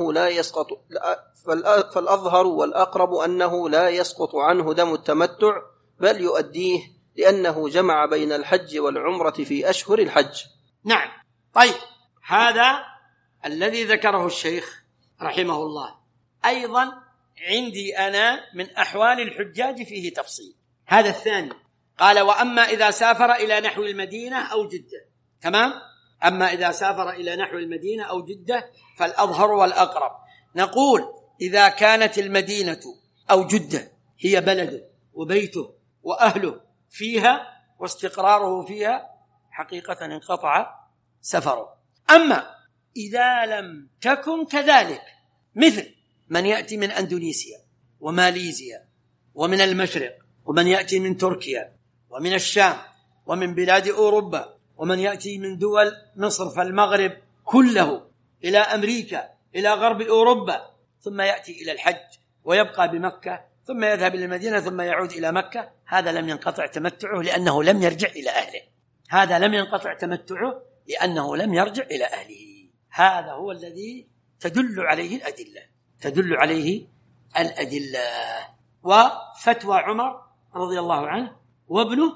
أنه لا يسقط عنه دم التمتع، بل يؤديه، لأنه جمع بين الحج والعمرة في أشهر الحج. نعم. طيب، هذا الذي ذكره الشيخ رحمه الله أيضا عندي أنا من أحوال الحجاج فيه تفصيل. هذا الثاني. قال: وأما إذا سافر إلى نحو المدينة أو جدة. تمام؟ أما إذا سافر إلى نحو المدينة أو جدة فالأظهر والأقرب. نقول إذا كانت المدينة أو جدة هي بلده وبيته وأهله فيها واستقراره فيها، حقيقة انقطع سفره. أما إذا لم تكن كذلك، مثل من يأتي من أندونيسيا وماليزيا ومن المشرق، ومن يأتي من تركيا ومن الشام ومن بلاد أوروبا، ومن يأتي من دول مصر فالمغرب كله إلى أمريكا إلى غرب أوروبا، ثم يأتي إلى الحج ويبقى بمكة ثم يذهب إلى المدينة ثم يعود إلى مكة، هذا لم ينقطع تمتعه لأنه لم يرجع إلى أهله. هذا هو الذي تدل عليه الأدلة. وفتوى عمر رضي الله عنه وابنه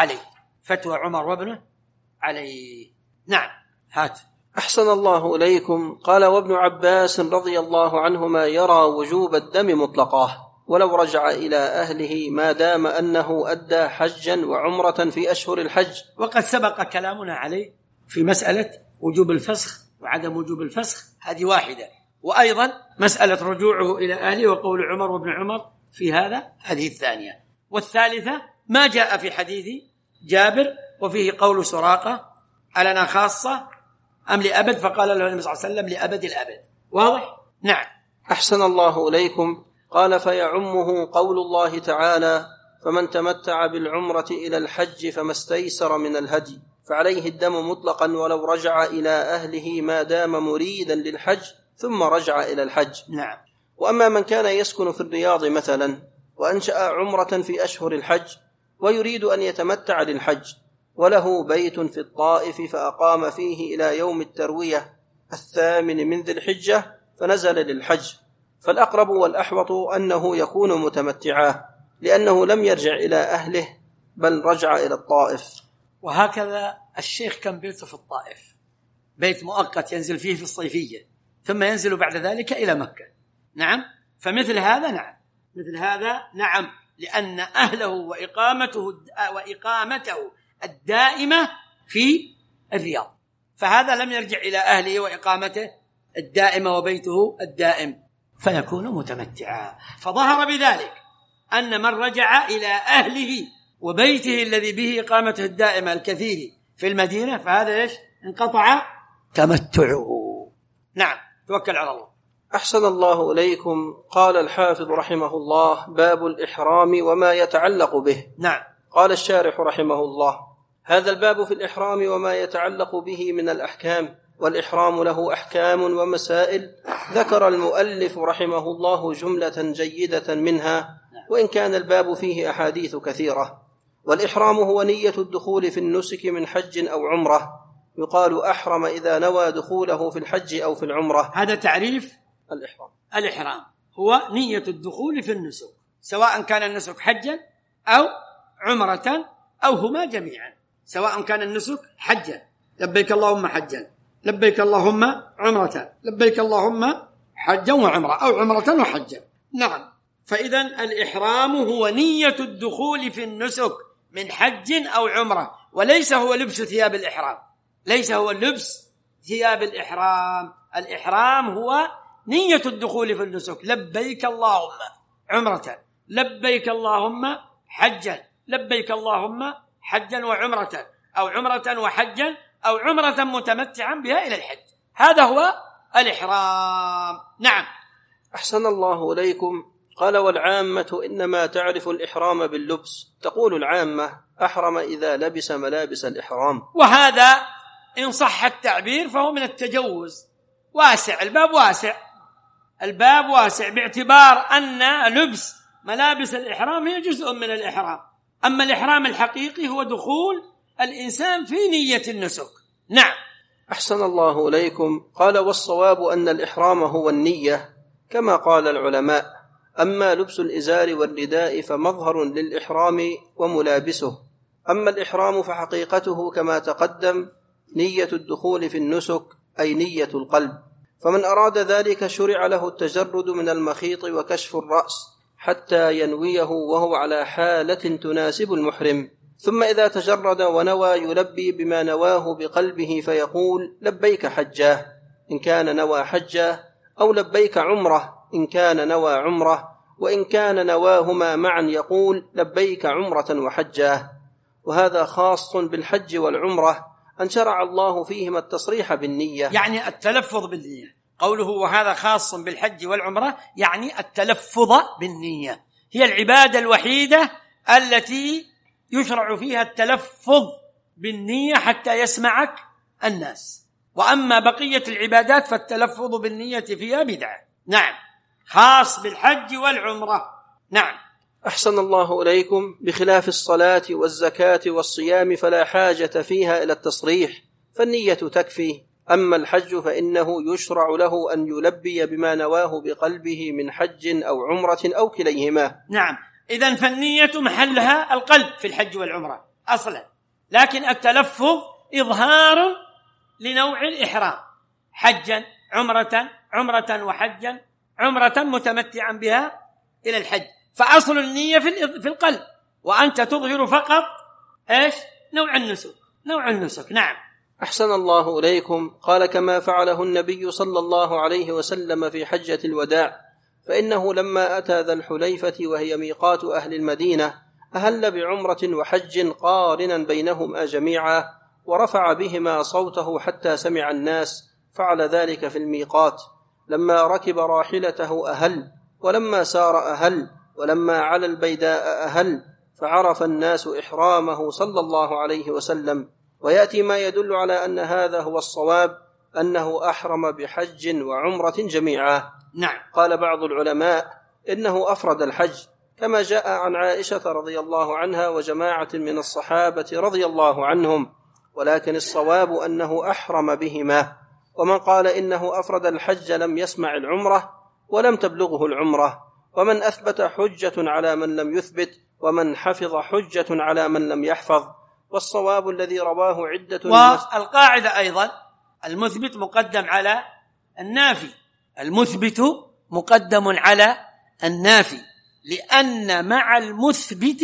عليه. نعم. هات. أحسن الله إليكم. قال: وابن عباس رضي الله عنهما يرى وجوب الدم مطلقاه ولو رجع إلى أهله ما دام أنه أدى حجا وعمرة في أشهر الحج. وقد سبق كلامنا عليه في مسألة وجوب الفسخ وعدم وجوب الفسخ، هذه واحدة. وأيضا مسألة رجوعه إلى أهله وقول عمر وابن عمر في هذه الثانية. والثالثة ما جاء في حديث جابر وفيه قول سراقة: ألنا خاصة أم لأبد؟ فقال له النبي صلى الله عليه وسلم: لأبد الأبد. واضح؟ نعم. أحسن الله إليكم. قال: فيعمه قول الله تعالى: فمن تمتع بالعمرة إلى الحج فما استيسر من الهدي، فعليه الدم مطلقا ولو رجع إلى أهله ما دام مريدا للحج ثم رجع إلى الحج. نعم. وأما من كان يسكن في الرياض مثلا وأنشأ عمرة في أشهر الحج ويريد أن يتمتع للحج وله بيت في الطائف فأقام فيه إلى يوم التروية 8 من ذي الحجة فنزل للحج، فالأقرب والأحوط أنه يكون متمتعا، لأنه لم يرجع إلى أهله بل رجع إلى الطائف. وهكذا الشيخ كان بيته في الطائف، بيت مؤقت ينزل فيه في الصيفية، ثم ينزل بعد ذلك إلى مكة. نعم. فمثل هذا نعم، لأن أهله وإقامته الدائمة في الرياض، فهذا لم يرجع إلى أهله وإقامته الدائمة وبيته الدائم، فيكون متمتعا. فظهر بذلك أن من رجع إلى أهله وبيته الذي به إقامته الدائمة الكثير في المدينة فهذا انقطع تمتعه. نعم. توكل على الله. أحسن الله إليكم. قال الحافظ رحمه الله: باب الإحرام وما يتعلق به. نعم. قال الشارح رحمه الله: هذا الباب في الإحرام وما يتعلق به من الأحكام، والإحرام له أحكام ومسائل ذكر المؤلف رحمه الله جملة جيدة منها، وإن كان الباب فيه أحاديث كثيرة. والإحرام هو نية الدخول في النسك من حج أو عمرة، يقال أحرم إذا نوى دخوله في الحج أو في العمرة. هذا تعريف الإحرام هو نية الدخول في النسك، سواء كان النسك حجا أو عمرة أو هما جميعا. سواء كان النسك حجا، لبيك اللهم حجا، لبيك اللهم عمرة، لبيك اللهم حجا وعمرة، أو عمرة وحجا. نعم. فإذا الإحرام هو نية الدخول في النسك من حج أو عمرة، وليس هو لبس ثياب الإحرام، الإحرام هو نية الدخول في النسك. لبيك اللهم عمرة، لبيك اللهم حجا، لبيك اللهم حجا وعمرة، أو عمرة وحجا، أو عمرة متمتعا بها إلى الحج. هذا هو الإحرام. نعم. أحسن الله إليكم. قال: والعامة إنما تعرف الإحرام باللبس. تقول العامة: أحرم إذا لبس ملابس الإحرام. وهذا إن صح التعبير فهو من التجوز، واسع، الباب واسع باعتبار أن لبس ملابس الإحرام هي جزء من الإحرام. أما الإحرام الحقيقي هو دخول الإنسان في نية النسك. نعم. أحسن الله إليكم. قال: والصواب أن الإحرام هو النية كما قال العلماء. أما لبس الإزار والرداء فمظهر للإحرام وملابسه. أما الإحرام فحقيقته كما تقدم نية الدخول في النسك، أي نية القلب. فمن أراد ذلك شرع له التجرد من المخيط وكشف الرأس حتى ينويه وهو على حالة تناسب المحرم. ثم إذا تجرد ونوى يلبي بما نواه بقلبه فيقول: لبيك حجة إن كان نوى حجة، أو لبيك عمره إن كان نوى عمره، وإن كان نواهما معا يقول: لبيك عمرة وحجة. وهذا خاص بالحج والعمرة، أن شرع الله فيهما التصريح بالنية، يعني التلفظ بالنية. قوله وهذا خاص بالحج والعمرة يعني التلفظ بالنية، هي العبادة الوحيدة التي يشرع فيها التلفظ بالنية حتى يسمعك الناس. وأما بقية العبادات فالتلفظ بالنية فيها بدعة. نعم. خاص بالحج والعمرة. نعم. أحسن الله إليكم. بخلاف الصلاة والزكاة والصيام فلا حاجة فيها إلى التصريح، فالنية تكفي. أما الحج فإنه يشرع له أن يلبي بما نواه بقلبه من حج أو عمرة أو كليهما. نعم. إذن فالنية محلها القلب في الحج والعمرة أصلا، لكن التلفظ إظهار لنوع الإحرام، حجا عمرة وحجا، عمرة متمتعا بها إلى الحج. فأصل النية في القلب، وأنت تظهر فقط إيش؟ نوع النسك. نعم. أحسن الله إليكم. قال: كما فعله النبي صلى الله عليه وسلم في حجة الوداع، فإنه لما أتى ذا الحليفة وهي ميقات أهل المدينة أهل بعمرة وحج قارنا بينهما جميعا، ورفع بهما صوته حتى سمع الناس. فعل ذلك في الميقات. لما ركب راحلته أهل، ولما سار أهل، ولما على البيداء أهل. فعرف الناس إحرامه صلى الله عليه وسلم. ويأتي ما يدل على أن هذا هو الصواب، أنه أحرم بحج وعمرة جميعا. نعم. قال بعض العلماء إنه أفرد الحج، كما جاء عن عائشة رضي الله عنها وجماعة من الصحابة رضي الله عنهم، ولكن الصواب أنه أحرم بهما. ومن قال إنه أفرد الحج لم يسمع العمرة ولم تبلغه العمرة. ومن أثبت حجة على من لم يثبت، ومن حفظ حجة على من لم يحفظ. والصواب الذي رواه عدة. والقاعدة أيضا المثبت مقدم على النافي، المثبت مقدم على النافي، لأن مع المثبت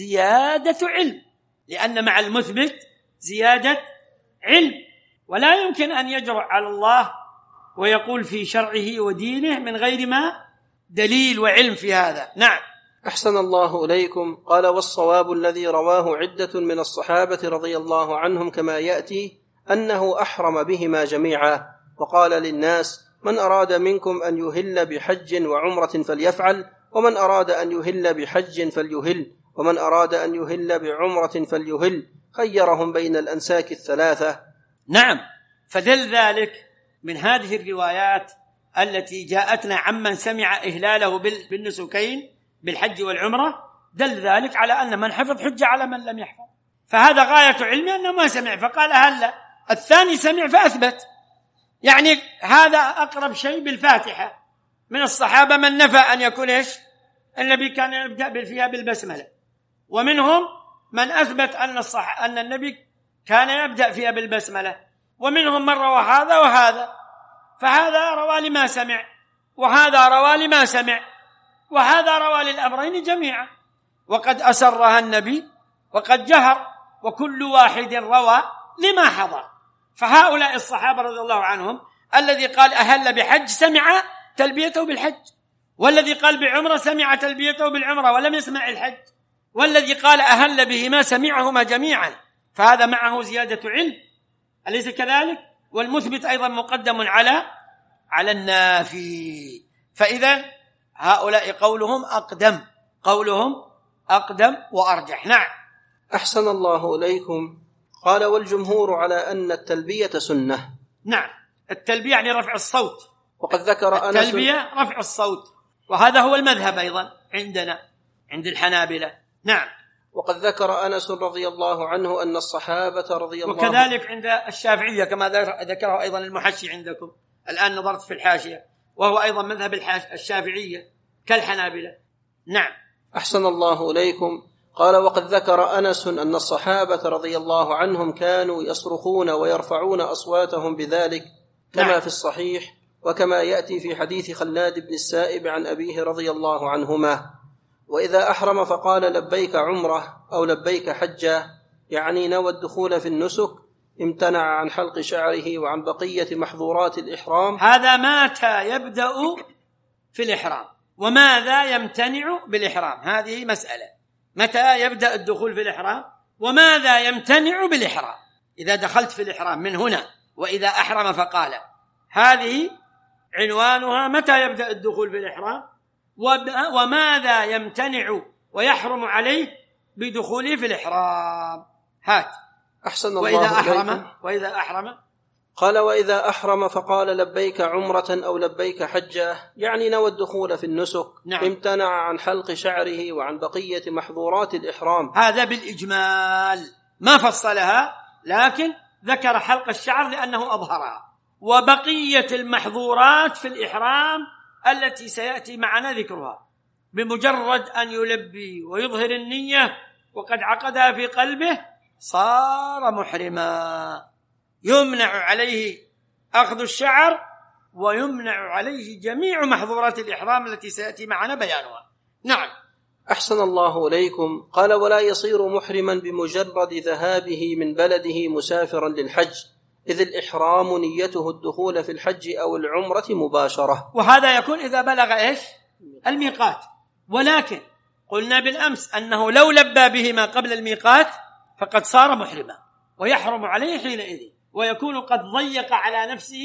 زيادة علم، ولا يمكن أن يجرؤ على الله ويقول في شرعه ودينه من غير ما دليل وعلم في هذا. نعم. أحسن الله إليكم. قال: والصواب الذي رواه عدة من الصحابة رضي الله عنهم كما يأتي أنه أحرم بهما جميعا، وقال للناس: من أراد منكم أن يهل بحج وعمرة فليفعل، ومن أراد أن يهل بحج فليهل، ومن أراد أن يهل بعمرة فليهل، خيرهم بين الأنساك الثلاثة. نعم. فدل ذلك من هذه الروايات التي جاءتنا عمن سمع إهلاله بالنسكين بالحج والعمرة، دل ذلك على أن من حفظ حجة على من لم يحفظ. فهذا غاية علمه أنه ما سمع فقال هلا، الثاني سمع فأثبت. يعني هذا أقرب شيء بالفاتحة من الصحابة من نفى أن يكون النبي كان يبدأ فيها بالبسملة، ومنهم من أثبت أن النبي كان يبدأ فيها بالبسملة، ومنهم من روى هذا وهذا. فهذا روى لما سمع، وهذا روى لما سمع، وهذا روى للأمرين جميعا، وقد أسرها النبي وقد جهر، وكل واحد روى لما حضر. فهؤلاء الصحابة رضي الله عنهم الذي قال أهل بحج سمع تلبيته بالحج، والذي قال بعمرة سمع تلبيته بالعمرة ولم يسمع الحج، والذي قال أهل بهما سمعهما جميعا. فهذا معه زيادة علم أليس كذلك؟ والمثبت أيضا مقدم على النافي. فإذا هؤلاء قولهم أقدم وأرجح. نعم. أحسن الله إليكم. قال والجمهور على أن التلبية سنة. نعم، التلبية يعني رفع الصوت. وقد ذكر أنس التلبية رفع الصوت، وهذا هو المذهب أيضا عندنا عند الحنابلة. نعم. وقد ذكر أنس رضي الله عنه أن الصحابة رضي الله عنهم، وكذلك عند الشافعية كما ذكره أيضا المحشي عندكم الآن، نظرت في الحاشية، وهو أيضا مذهب الشافعية كالحنابلة. نعم. أحسن الله إليكم. قال وقد ذكر أنس أن الصحابة رضي الله عنهم كانوا يصرخون ويرفعون أصواتهم بذلك كما نعم. في الصحيح، وكما يأتي في حديث خلاد بن السائب عن أبيه رضي الله عنهما: وإذا أحرم فقال لبيك عمرة أو لبيك حجة، يعني نوى الدخول في النسك، امتنع عن حلق شعره وعن بقية محظورات الإحرام. هذا متى يبدأ في الإحرام وماذا يمتنع بالإحرام، هذه مسألة. متى يبدأ الدخول في الإحرام وماذا يمتنع بالإحرام. إذا دخلت في الإحرام من هنا وإذا أحرم فقال، هذه عنوانها متى يبدأ الدخول في الإحرام وماذا يمتنع ويحرم عليه بدخوله في الإحرام. هات. أحسن الله وإذا أحرم قال وإذا أحرم فقال لبيك عمرة أو لبيك حجة، يعني نوى الدخول في النسك. نعم. امتنع عن حلق شعره وعن بقية محظورات الإحرام. هذا بالإجمال، ما فصلها، لكن ذكر حلق الشعر لأنه أظهرها، وبقية المحظورات في الإحرام التي سيأتي معنا ذكرها. بمجرد أن يلبي ويظهر النية وقد عقدها في قلبه صار محرما، يمنع عليه أخذ الشعر ويمنع عليه جميع محظورات الإحرام التي سيأتي معنا بيانها. نعم. أحسن الله إليكم. قال ولا يصير محرما بمجرد ذهابه من بلده مسافرا للحج، إذ الإحرام نيته الدخول في الحج أو العمرة مباشرة، وهذا يكون إذا بلغ إيش؟ الميقات. ولكن قلنا بالأمس أنه لو لبى بهما قبل الميقات فقد صار محرما ويحرم عليه حينئذ، ويكون قد ضيق على نفسه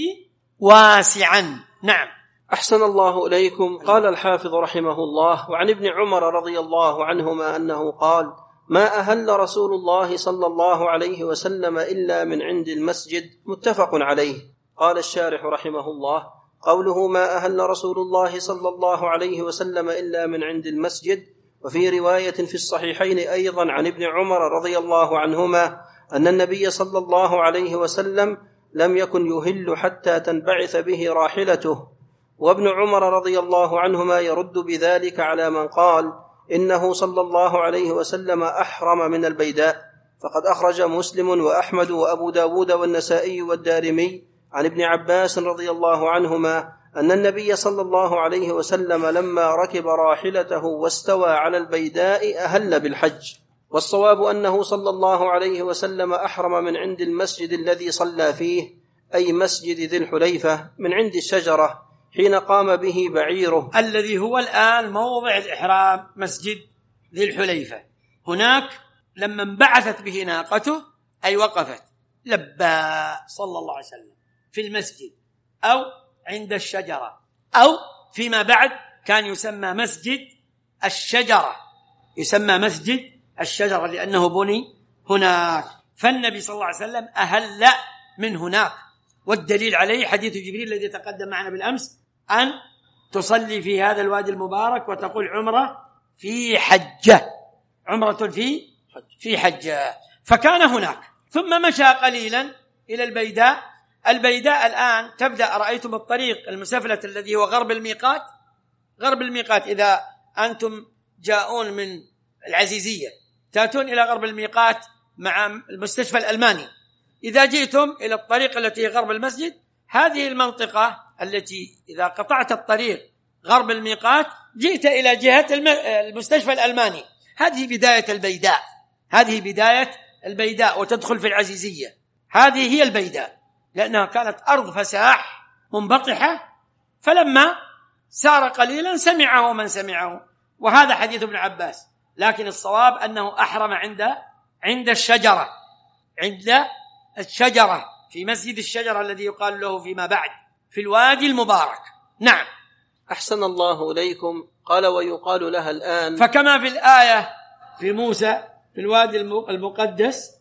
واسعا. نعم. أحسن الله إليكم. قال الحافظ رحمه الله: وعن ابن عمر رضي الله عنهما أنه قال: ما أهل رسول الله صلى الله عليه وسلم إلا من عند المسجد. متفق عليه. قال الشارح رحمه الله: قوله ما أهل رسول الله صلى الله عليه وسلم إلا من عند المسجد، وفي رواية في الصحيحين أيضا عن ابن عمر رضي الله عنهما أن النبي صلى الله عليه وسلم لم يكن يهل حتى تنبعث به راحلته. وابن عمر رضي الله عنهما يرد بذلك على من قال إنه صلى الله عليه وسلم أحرم من البيداء، فقد أخرج مسلم وأحمد وأبو داود والنسائي والدارمي عن ابن عباس رضي الله عنهما أن النبي صلى الله عليه وسلم لما ركب راحلته واستوى على البيداء أهل بالحج. والصواب أنه صلى الله عليه وسلم أحرم من عند المسجد الذي صلى فيه، أي مسجد ذي الحليفة، من عند الشجرة حين قام به بعيره، الذي هو الآن موضع الإحرام، مسجد ذي الحليفة. هناك لما انبعثت به ناقته أي وقفت لبى صلى الله عليه وسلم في المسجد أو عند الشجرة، أو فيما بعد كان يسمى مسجد الشجرة، يسمى مسجد الشجرة لأنه بني هناك. فالنبي صلى الله عليه وسلم أهل من هناك، والدليل عليه حديث جبريل الذي تقدم معنا بالأمس، أن تصلي في هذا الوادي المبارك وتقول عمرة في حجة، عمرة في حجة. فكان هناك، ثم مشى قليلا إلى البيداء. البيداء الآن تبدأ، رأيتم الطريق المسفلة الذي هو غرب الميقات، غرب الميقات. إذا أنتم جاءون من العزيزية تأتون إلى غرب الميقات مع المستشفى الألماني، إذا جئتم إلى الطريق التي غرب المسجد، هذه المنطقة التي إذا قطعت الطريق غرب الميقات جئت إلى جهة المستشفى الألماني، هذه بداية البيداء، هذه بداية البيداء، وتدخل في العزيزية. هذه هي البيداء، لأنها كانت أرض فساح منبطحة، فلما سار قليلا سمعه من سمعه، وهذا حديث ابن عباس. لكن الصواب أنه أحرم عند الشجرة، عند الشجرة في مسجد الشجرة الذي يقال له فيما بعد في الوادي المبارك. نعم. أحسن الله إليكم. قال ويقال لها الآن، فكما في الآية في موسى في الوادي المقدس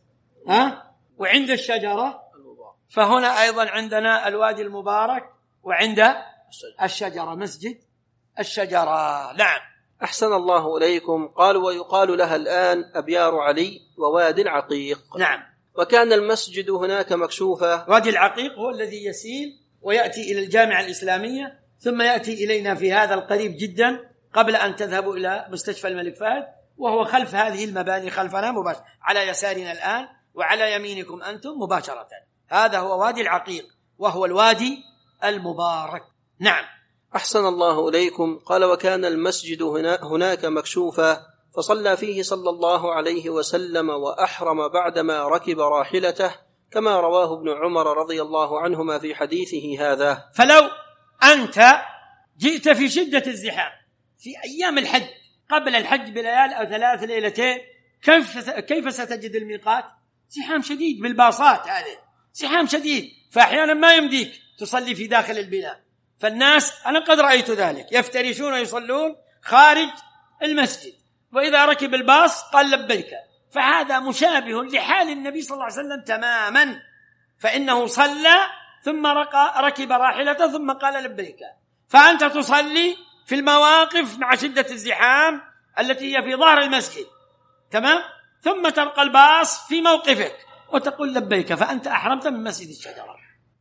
وعند الشجرة، فهنا أيضا عندنا الوادي المبارك وعند الشجرة مسجد الشجرة. نعم. أحسن الله إليكم. قال ويقال لها الآن أبيار علي وواد العقيق. نعم. وكان المسجد هناك مكشوفا. وادي العقيق هو الذي يسيل ويأتي إلى الجامعة الإسلامية، ثم يأتي إلينا في هذا القريب جدا قبل أن تذهبوا إلى مستشفى الملك فهد، وهو خلف هذه المباني خلفنا مباشرة، على يسارنا الآن وعلى يمينكم أنتم مباشرة. هذا هو وادي العقيق وهو الوادي المبارك. نعم. أحسن الله إليكم. قال وكان المسجد هناك مكشوفا، فصلى فيه صلى الله عليه وسلم وأحرم بعدما ركب راحلته، كما رواه ابن عمر رضي الله عنهما في حديثه هذا. فلو أنت جئت في شدة الزحام في أيام الحج قبل الحج بليال أو 3 ليلتين، كيف ستجد الميقات؟ زحام شديد بالباصات، هذه زحام شديد، فأحيانا ما يمديك تصلي في داخل البناء، فالناس أنا قد رأيت ذلك يفترشون ويصلون خارج المسجد، وإذا ركب الباص قال لبيك. فهذا مشابه لحال النبي صلى الله عليه وسلم تماما، فإنه صلى ثم ركب راحلته ثم قال لبيك. فأنت تصلي في المواقف مع شدة الزحام التي هي في ظهر المسجد، تمام، ثم تلقى الباص في موقفك وتقول لبيك، فأنت أحرمت من مسجد الشجرة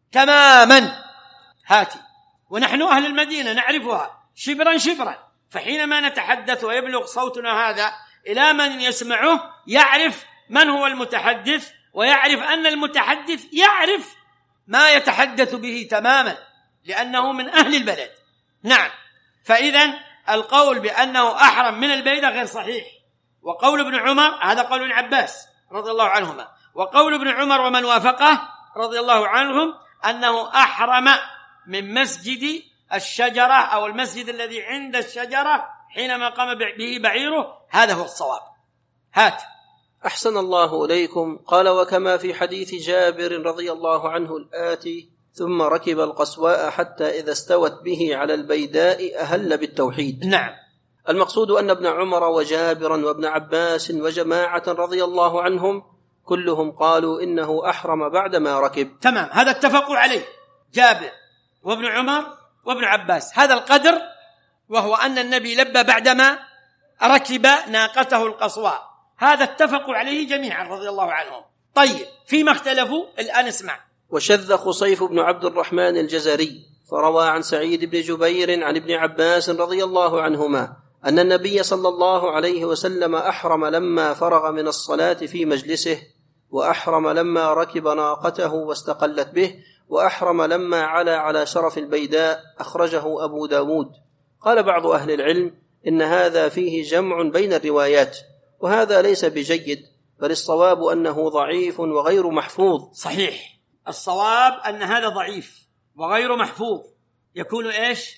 تماما. هاتي، ونحن أهل المدينة نعرفها شبرا شبرا، فحينما نتحدث ويبلغ صوتنا هذا إلى من يسمعه يعرف من هو المتحدث، ويعرف أن المتحدث يعرف ما يتحدث به تماما لأنه من أهل البلد. نعم. فإذن القول بأنه أحرم من البيدة غير صحيح، وقول ابن عمر هذا قول ابن عباس رضي الله عنهما، وقول ابن عمر ومن وافقه رضي الله عنهم أنه أحرم من مسجد الشجرة أو المسجد الذي عند الشجرة حينما قام به بعيره. هذا هو الصواب. هات. أحسن الله إليكم. قال وكما في حديث جابر رضي الله عنه الآتي: ثم ركب القصواء حتى إذا استوت به على البيداء أهل بالتوحيد. نعم. المقصود أن ابن عمر وجابرا وابن عباس وجماعة رضي الله عنهم كلهم قالوا إنه أحرم بعدما ركب. تمام، هذا اتفقوا عليه جابر وابن عمر وابن عباس، هذا القدر، وهو أن النبي لبى بعدما ركب ناقته القصواء، هذا اتفقوا عليه جميعا رضي الله عنهم. طيب، فيما اختلفوا الآن اسمع. وشذ خصيف بن عبد الرحمن الجزري فروى عن سعيد بن جبير عن ابن عباس رضي الله عنهما أن النبي صلى الله عليه وسلم أحرم لما فرغ من الصلاة في مجلسه، وأحرم لما ركب ناقته واستقلت به، وأحرم لما على شرف البيداء. أخرجه أبو داود. قال بعض أهل العلم إن هذا فيه جمع بين الروايات، وهذا ليس بجيد، بل الصواب أنه ضعيف وغير محفوظ. صحيح، الصواب أن هذا ضعيف وغير محفوظ. يكون إيش؟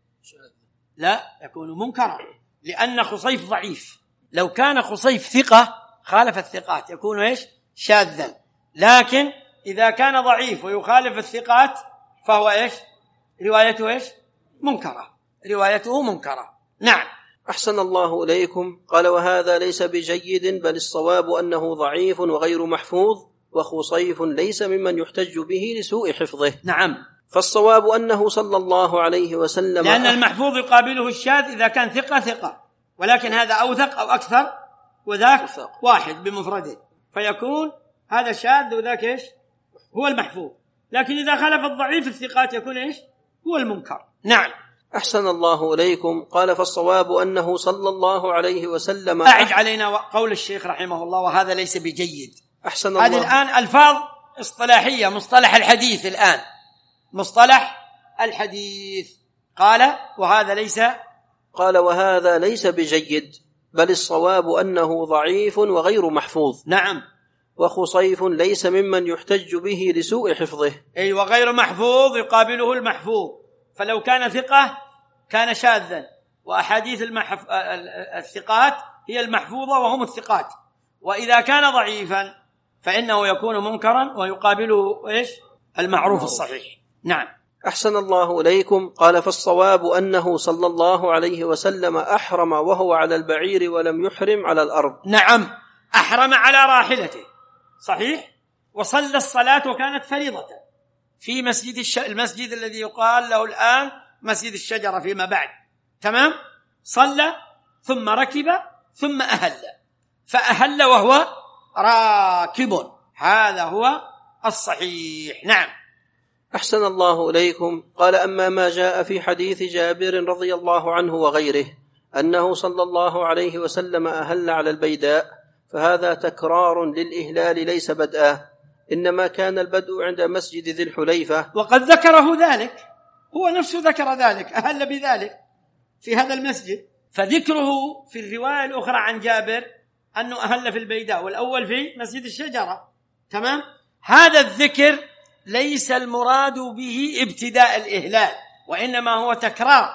لا، يكون منكرا، لأن خصيف ضعيف. لو كان خصيف ثقة خالف الثقات يكون إيش؟ شاذا. لكن إذا كان ضعيف ويخالف الثقات فهو إيش؟ روايته إيش؟ منكرة، روايته منكرة. نعم. أحسن الله إليكم. قال وهذا ليس بجيد، بل الصواب أنه ضعيف وغير محفوظ، وخصيف ليس ممن يحتج به لسوء حفظه. نعم. فالصواب أنه صلى الله عليه وسلم، لأن المحفوظ يقابله الشاذ إذا كان ثقة، ولكن هذا أوثق أو أكثر وذاك واحد بمفرده، فيكون هذا شاذ وذاك إيش؟ هو المحفوظ. لكن إذا خالف الضعيف الثقات يكون إيش؟ هو المنكر. نعم. أحسن الله إليكم. قال فالصواب أنه صلى الله عليه وسلم. أعد علينا قول الشيخ رحمه الله وهذا ليس بجيد. أحسن الله. هذه الآن ألفاظ اصطلاحية، مصطلح الحديث الآن، مصطلح الحديث. قال وهذا ليس بجيد، بل الصواب أنه ضعيف وغير محفوظ. نعم. وخصيف ليس ممن يحتج به لسوء حفظه. أي، وغير محفوظ يقابله المحفوظ، فلو كان ثقة كان شاذا، وأحاديث الثقات هي المحفوظة وهم الثقات. وإذا كان ضعيفا فإنه يكون منكرا ويقابله إيش؟ المعروف الصحيح. نعم. أحسن الله إليكم. قال: فالصواب أنه صلى الله عليه وسلم أحرم وهو على البعير ولم يحرم على الأرض. نعم، أحرم على راحلته صحيح، وصلى الصلاة وكانت فريضة في المسجد الذي يقال له الآن مسجد الشجرة فيما بعد. تمام. صلى ثم ركب ثم أهل، فأهل وهو راكب، هذا هو الصحيح. نعم. أحسن الله إليكم. قال: أما ما جاء في حديث جابر رضي الله عنه وغيره أنه صلى الله عليه وسلم أهل على البيداء، فهذا تكرار للإهلال ليس بدءا، إنما كان البدء عند مسجد ذي الحليفة. وقد ذكره ذلك، هو نفسه ذكر ذلك، أهل بذلك في هذا المسجد. فذكره في الرواية الأخرى عن جابر أنه أهل في البيداء، والأول في مسجد الشجرة. تمام. هذا الذكر ليس المراد به ابتداء الإهلال، وإنما هو تكرار،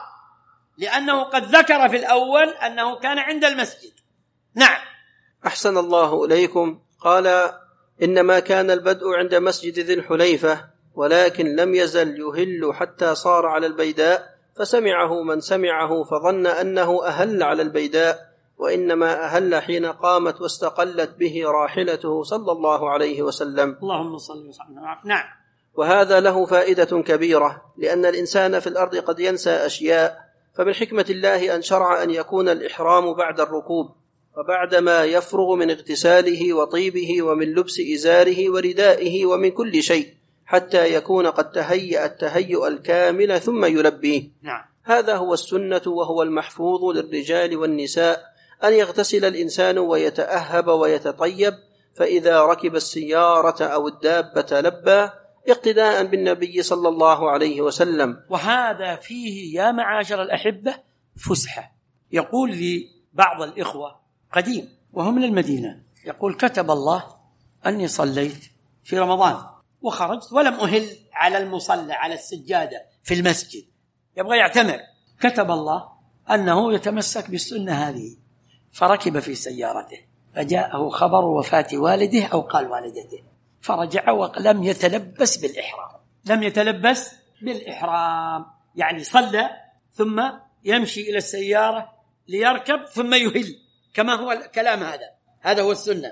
لأنه قد ذكر في الأول أنه كان عند المسجد. نعم. أحسن الله إليكم. قال: إنما كان البدء عند مسجد ذي الحليفة، ولكن لم يزل يهل حتى صار على البيداء، فسمعه من سمعه فظن أنه أهل على البيداء، وإنما أهل حين قامت واستقلت به راحلته صلى الله عليه وسلم. اللهم صل وسلم. نعم. وهذا له فائدة كبيرة، لأن الإنسان في الأرض قد ينسى أشياء، فمن حكمة الله أن شرع أن يكون الإحرام بعد الركوب، وبعدما يفرغ من اغتساله وطيبه ومن لبس إزاره وردائه ومن كل شيء، حتى يكون قد تهيأ التهيؤ الكامل ثم يلبيه. نعم. هذا هو السنة وهو المحفوظ للرجال والنساء، أن يغتسل الإنسان ويتأهب ويتطيب، فإذا ركب السيارة أو الدابة لبى، اقتداء بالنبي صلى الله عليه وسلم. وهذا فيه يا معاشر الأحبة فسحة. يقول لي بعض الإخوة قديم وهو من المدينة، يقول: كتب الله أني صليت في رمضان وخرجت ولم أهل على المصلى على السجادة في المسجد، يبغى يعتمر. كتب الله أنه يتمسك بالسنة هذه، فركب في سيارته، فجاءه خبر وفاة والده أو قال والدته، فرجع ولم يتلبس بالإحرام. لم يتلبس بالإحرام، يعني صلى ثم يمشي إلى السيارة ليركب ثم يهل، كما هو الكلام هذا هو السنة.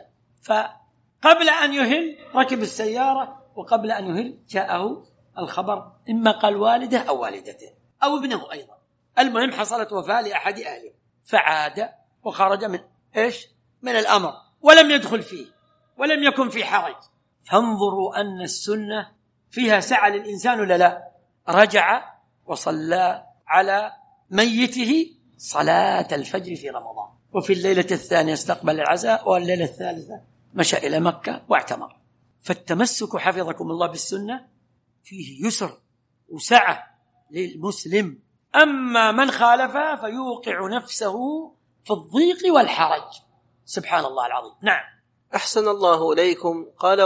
فقبل أن يهل ركب السيارة، وقبل أن يهل جاءه الخبر، إما قال والده أو والدته أو ابنه أيضا، المهم حصلت وفاة لأحد أهله، فعاد وخرج من إيش؟ من الأمر، ولم يدخل فيه ولم يكن في حرج. فانظروا أن السنة فيها سعة للإنسان ولا لا؟ رجع وصلى على ميته صلاة الفجر في رمضان، وفي الليلة الثانية استقبل العزاء، والليلة الثالثة مشى إلى مكة واعتمر. فالتمسك حفظكم الله بالسنة فيه يسر وسعة للمسلم، أما من خالفها فيوقع نفسه في الضيق والحرج. سبحان الله العظيم. نعم. أحسن الله إليكم. قال: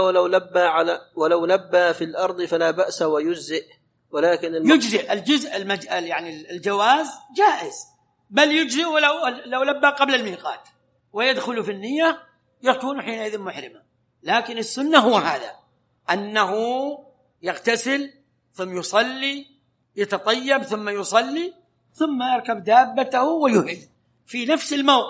ولو لبى في الأرض فلا بأس ويجزئ، ولكن يجزئ الجزء يعني الجواز جائز، بل يجزئ لو لبى قبل الميقات ويدخل في النية يكون حينئذ محرما. لكن السنة هو هذا، أنه يغتسل ثم يصلي، يتطيب ثم يصلي، ثم يركب دابته ويهل في نفس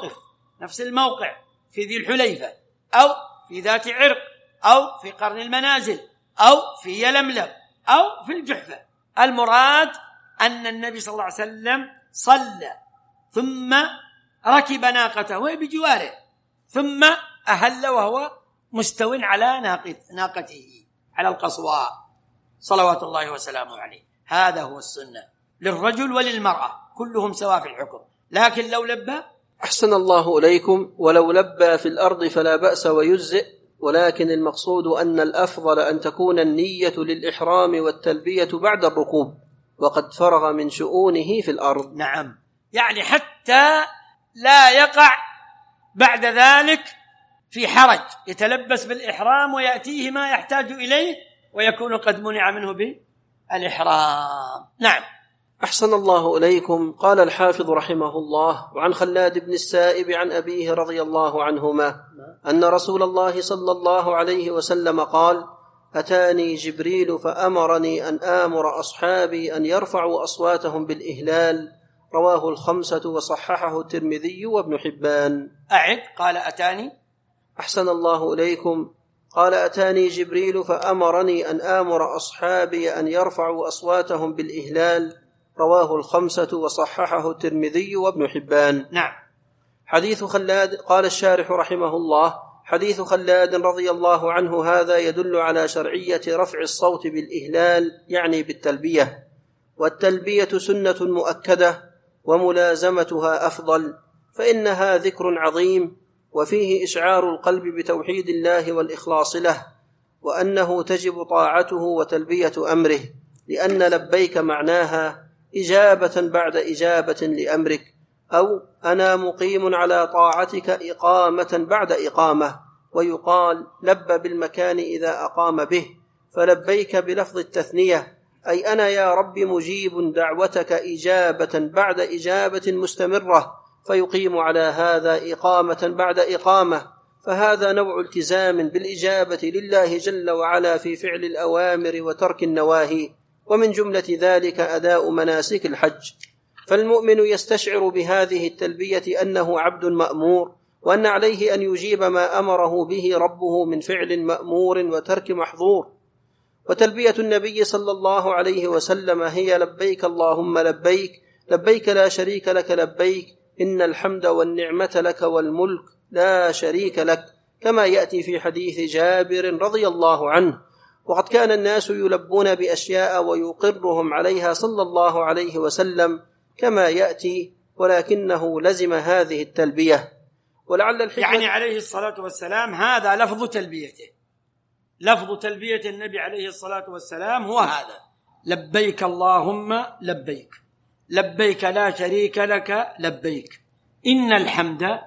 الموقع في ذي الحليفة أو في ذات عرق أو في قرن المنازل أو في يلملم أو في الجحفة. المراد أن النبي صلى الله عليه وسلم صلى ثم ركب ناقته وهي بجواره، ثم أهل وهو مستو على ناقته على القصواء صلوات الله وسلامه عليه. هذا هو السنة للرجل وللمرأة، كلهم سواء في الحكم. لكن لو لبى، أحسن الله إليكم، ولو لبى في الأرض فلا بأس ويجزئ، ولكن المقصود أن الأفضل أن تكون النية للإحرام والتلبية بعد الركوب، وقد فرغ من شؤونه في الأرض. نعم، يعني حتى لا يقع بعد ذلك في حرج، يتلبس بالإحرام ويأتيه ما يحتاج إليه ويكون قد منع منه بالإحرام. نعم. أحسن الله إليكم. قال الحافظ رحمه الله: وعن خلاد بن السائب عن أبيه رضي الله عنهما أن رسول الله صلى الله عليه وسلم قال: أتاني جبريل فأمرني أن آمر أصحابي أن يرفعوا أصواتهم بالإهلال. رواه الخمسة وصححه الترمذي وابن حبان. أعد. قال أتاني. أحسن الله إليكم. قال: أتاني جبريل فأمرني أن آمر أصحابي أن يرفعوا أصواتهم بالإهلال. رواه الخمسة وصححه الترمذي وابن حبان. نعم. حديث خلاد. قال الشارح رحمه الله: حديث خلاد رضي الله عنه هذا يدل على شرعية رفع الصوت بالإهلال، يعني بالتلبية، والتلبية سنة مؤكدة وملازمتها أفضل، فإنها ذكر عظيم وفيه إشعار القلب بتوحيد الله والإخلاص له، وأنه تجب طاعته وتلبية أمره، لأن لبيك معناها إجابة بعد إجابة لأمرك، أو أنا مقيم على طاعتك إقامة بعد إقامة. ويقال لب بالمكان إذا أقام به، فلبيك بلفظ التثنية، أي أنا يا رب مجيب دعوتك إجابة بعد إجابة مستمرة، فيقيم على هذا إقامة بعد إقامة، فهذا نوع التزام بالإجابة لله جل وعلا في فعل الأوامر وترك النواهي، ومن جملة ذلك أداء مناسك الحج. فالمؤمن يستشعر بهذه التلبية أنه عبد مأمور، وأن عليه أن يجيب ما أمره به ربه من فعل مأمور وترك محظور. وتلبية النبي صلى الله عليه وسلم هي لبيك اللهم لبيك، لبيك لا شريك لك لبيك، إن الحمد والنعمة لك والملك لا شريك لك، كما يأتي في حديث جابر رضي الله عنه. وقد كان الناس يلبون بأشياء ويقرهم عليها صلى الله عليه وسلم كما يأتي، ولكنه لزم هذه التلبية. ولعل الحكمة يعني عليه الصلاة والسلام هذا لفظ تلبيته، لفظ تلبية النبي عليه الصلاة والسلام هو هذا: لبيك اللهم لبيك، لبيك لا شريك لك لبيك، إن الحمد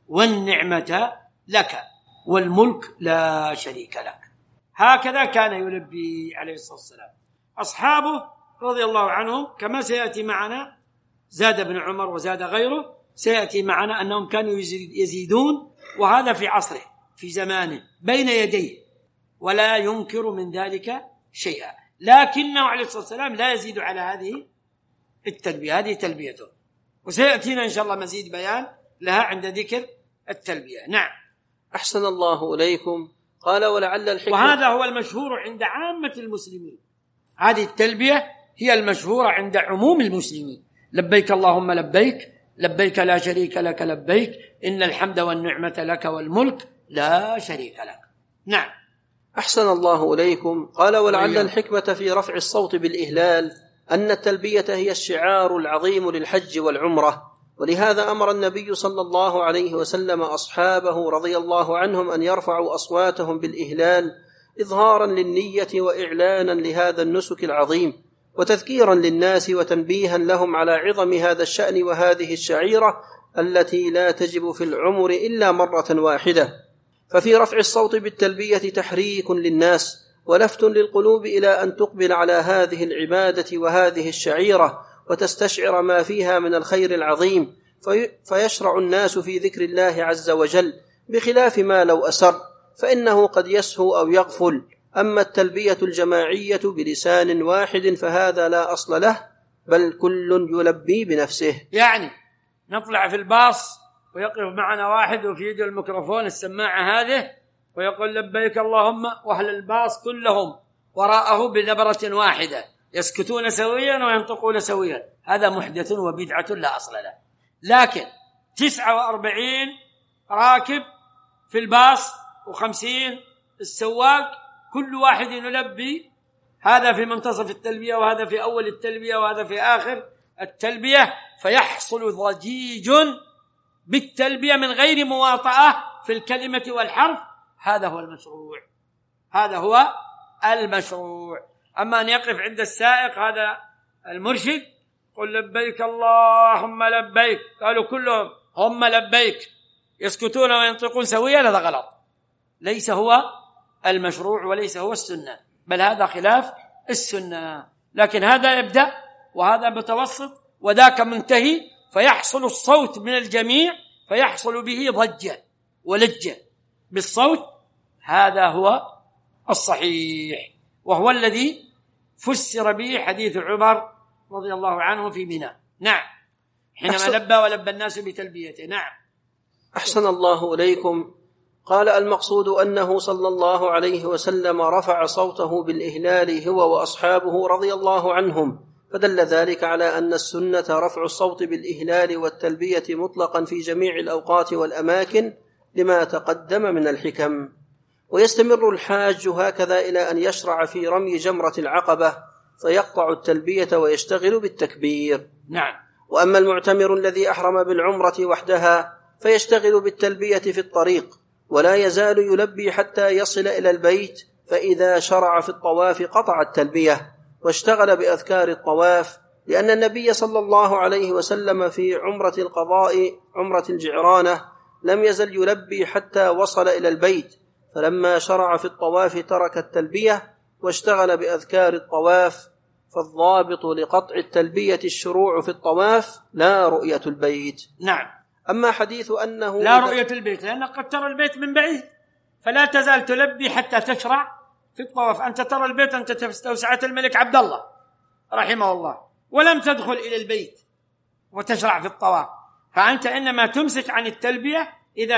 والنعمة لك والملك لا شريك لك. هكذا كان يلبي عليه الصلاة والسلام. أصحابه رضي الله عنهم كما سيأتي معنا، زاد ابن عمر وزاد غيره، سيأتي معنا أنهم كانوا يزيدون، وهذا في عصره في زمانه بين يديه، ولا ينكر من ذلك شيئا، لكنه عليه الصلاة والسلام لا يزيد على هذه التلبية، هذه تلبيته، وسيأتينا إن شاء الله مزيد بيان لها عند ذكر التلبية. نعم. أحسن الله إليكم. قال: ولعل الحكمة. وهذا هو المشهور عند عامة المسلمين، هذه التلبية هي المشهورة عند عموم المسلمين: لبيك اللهم لبيك، لبيك لا شريك لك لبيك، إن الحمد والنعمة لك والملك لا شريك لك. نعم. أحسن الله إليكم. قال: ولعل الحكمة في رفع الصوت بالإهلال أن التلبية هي الشعار العظيم للحج والعمرة، ولهذا أمر النبي صلى الله عليه وسلم أصحابه رضي الله عنهم أن يرفعوا أصواتهم بالإهلال، إظهارا للنية وإعلانا لهذا النسك العظيم، وتذكيرا للناس وتنبيها لهم على عظم هذا الشأن وهذه الشعيرة التي لا تجب في العمر إلا مرة واحدة. ففي رفع الصوت بالتلبية تحريك للناس ولفت للقلوب إلى أن تقبل على هذه العبادة وهذه الشعيرة، وتستشعر ما فيها من الخير العظيم، فيشرع الناس في ذكر الله عز وجل، بخلاف ما لو أسر، فإنه قد يسهو أو يغفل. أما التلبية الجماعية بلسان واحد فهذا لا أصل له، بل كل يلبي بنفسه. يعني نطلع في الباص ويقف معنا واحد وفي يده الميكروفون السماعة هذه ويقول لبيك اللهم، وأهل الباص كلهم وراءه بنبرة واحدة يسكتون سويا وينطقون سويا، هذا محدث وبدعة لا أصل له. لكن 49 راكب في الباص و50 السواق، كل واحد يلبي، هذا في منتصف التلبية وهذا في أول التلبية وهذا في آخر التلبية، فيحصل ضجيج بالتلبية من غير مواطأة في الكلمة والحرف. هذا هو المشروع، هذا هو المشروع. أما أن يقف عند السائق هذا المرشد قل لبيك اللهم لبيك، قالوا كلهم هم لبيك يسكتون وينطقون سويا، هذا غلط، ليس هو المشروع وليس هو السنة، بل هذا خلاف السنة. لكن هذا يبدأ وهذا متوسط وذاك منتهي، فيحصل الصوت من الجميع، فيحصل به ضجة ولجة بالصوت. هذا هو الصحيح، وهو الذي فسر به حديث عمر رضي الله عنه في منى. نعم، حينما لبى ولبى الناس بتلبيته. نعم. أحسن الله إليكم. قال: المقصود أنه صلى الله عليه وسلم رفع صوته بالإهلال هو وأصحابه رضي الله عنهم، فدل ذلك على أن السنة رفع الصوت بالإهلال والتلبية مطلقا في جميع الأوقات والأماكن لما تقدم من الحكم. ويستمر الحاج هكذا إلى أن يشرع في رمي جمرة العقبة فيقطع التلبية ويشتغل بالتكبير. نعم. وأما المعتمر الذي أحرم بالعمرة وحدها فيشتغل بالتلبية في الطريق، ولا يزال يلبي حتى يصل إلى البيت، فإذا شرع في الطواف قطع التلبية واشتغل بأذكار الطواف، لأن النبي صلى الله عليه وسلم في عمرة القضاء عمرة الجعرانة لم يزل يلبي حتى وصل إلى البيت، فلما شرع في الطواف ترك التلبية واشتغل بأذكار الطواف. فالضابط لقطع التلبية الشروع في الطواف لا رؤية البيت. نعم. أما حديث أنه لا رؤية البيت، لأنك قد ترى البيت من بعيد، فلا تزال تلبي حتى تشرع في الطواف. أنت ترى البيت، أنت توسعة الملك عبد الله رحمه الله، ولم تدخل إلى البيت وتشرع في الطواف، فأنت إنما تمسك عن التلبية إذا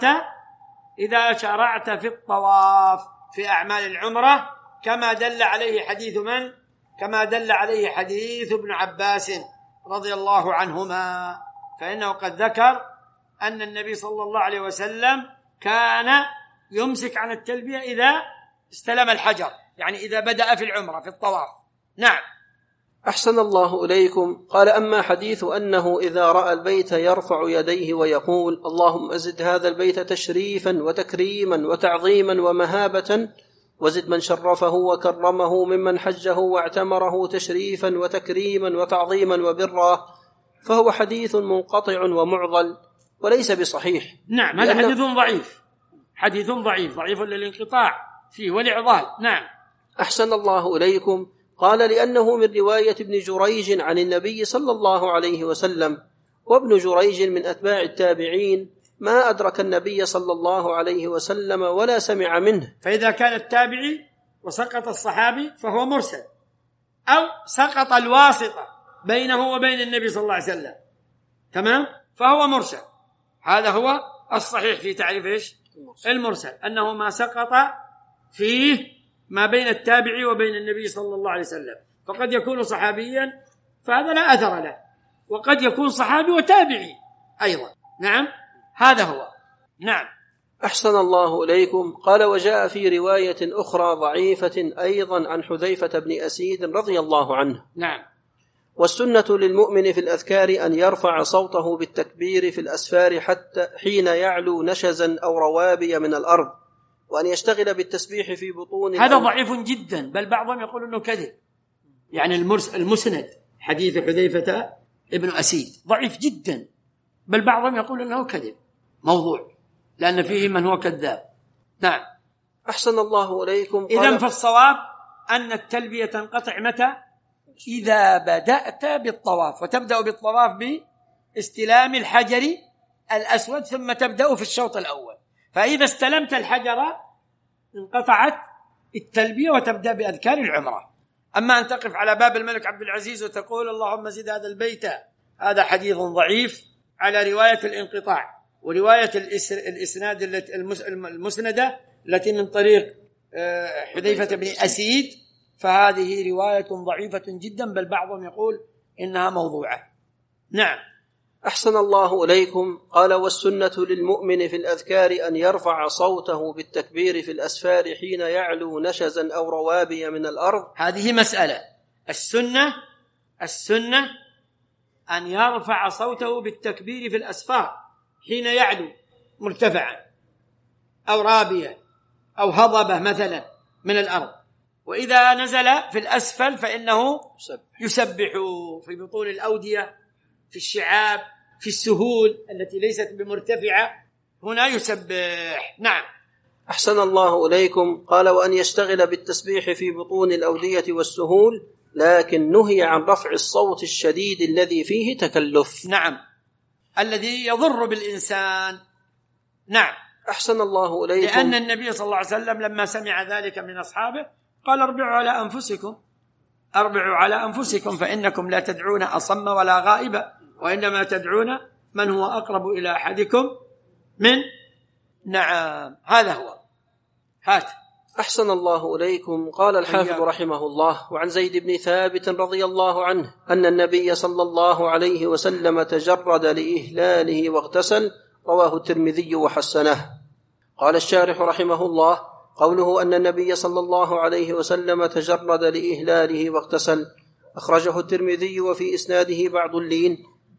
شرعت في الطواف في أعمال العمرة، كما دل عليه حديث من؟ كما دل عليه حديث ابن عباس رضي الله عنهما، فإنه قد ذكر أن النبي صلى الله عليه وسلم كان يمسك عن التلبية إذا استلم الحجر، يعني إذا بدأ في العمرة في الطواف. نعم. أحسن الله إليكم. قال: أما حديث أنه إذا رأى البيت يرفع يديه ويقول: اللهم أزد هذا البيت تشريفا وتكريما وتعظيما ومهابة، وزد من شرفه وكرمه ممن حجه واعتمره تشريفا وتكريما وتعظيما وبرا، فهو حديث منقطع ومعضل وليس بصحيح. نعم، هذا حديث ضعيف للانقطاع فيه والإعضال. نعم. أحسن الله إليكم. قال: لأنه من رواية ابن جريج عن النبي صلى الله عليه وسلم، وابن جريج من أتباع التابعين، ما أدرك النبي صلى الله عليه وسلم ولا سمع منه. فإذا كان التابعي وسقط الصحابي فهو مرسل، أو سقط الواسطة بينه وبين النبي صلى الله عليه وسلم، تمام، فهو مرسل. هذا هو الصحيح في تعريف المرسل، أنه ما سقط فيه ما بين التابعي وبين النبي صلى الله عليه وسلم، فقد يكون صحابيا فهذا لا أثر له، وقد يكون صحابي وتابعي أيضا. نعم، هذا هو. نعم. أحسن الله إليكم. قال: وجاء في رواية أخرى ضعيفة أيضا عن حذيفة بن أسيد رضي الله عنه: نعم. والسنة للمؤمن في الأذكار أن يرفع صوته بالتكبير في الأسفار حتى حين يعلو نشزا أو روابي من الأرض، وأن يشتغل بالتسبيح في بطون هذا ضعيف جدا، بل بعضهم يقول أنه كذب، يعني المسند حديث حذيفة ابن أسيد ضعيف جدا، بل بعضهم يقول أنه كذب موضوع، لأن فيه من هو كذاب. نعم. أحسن الله إليكم. إذن فالصواب أن التلبية تنقطع متى؟ إذا بدأت بالطواف، وتبدأ بالطواف باستلام الحجر الأسود، ثم تبدأ في الشوط الأول، فإذا استلمت الحجر انقطعت التلبية وتبدأ بأذكار العمرة. أما أن تقف على باب الملك عبد العزيز وتقول اللهم زد هذا البيت، هذا حديث ضعيف على رواية الانقطاع، ورواية الإسناد المسندة التي من طريق حذيفة بن أسيد، فهذه رواية ضعيفة جدا، بل بعضهم يقول إنها موضوعة. نعم. أحسن الله إليكم. قال: والسنة للمؤمن في الأذكار أن يرفع صوته بالتكبير في الأسفار حين يعلو نشزا أو روابي من الأرض. هذه مسألة. السنة أن يرفع صوته بالتكبير في الأسفار حين يعلو مرتفعا أو رابيا أو هضبة مثلا من الأرض، وإذا نزل في الأسفل فإنه يسبح في بطون الأودية، في الشعاب، في السهول التي ليست بمرتفعة، هنا يسبح. نعم. أحسن الله إليكم. قال: وأن يشتغل بالتسبيح في بطون الأودية والسهول لكن نهي عن رفع الصوت الشديد الذي فيه تكلف. نعم، الذي يضر بالإنسان. نعم. أحسن الله إليكم. لأن النبي صلى الله عليه وسلم لما سمع ذلك من أصحابه قال اربعوا على أنفسكم، اربعوا على أنفسكم فإنكم لا تدعون أصم ولا غائبا، وإنما تدعون من هو أقرب إلى أحدكم من. نعم، هذا هو. هات. أحسن الله إليكم. قال الحافظ رحمه الله: وعن زيد بن ثابت رضي الله عنه أن النبي صلى الله عليه وسلم تجرد لإهلاله واغتسل، رواه الترمذي وحسنه. قال الشارح رحمه الله: قوله أن النبي صلى الله عليه وسلم تجرد لإهلاله واغتسل أخرجه الترمذي وفي إسناده بعض اللين،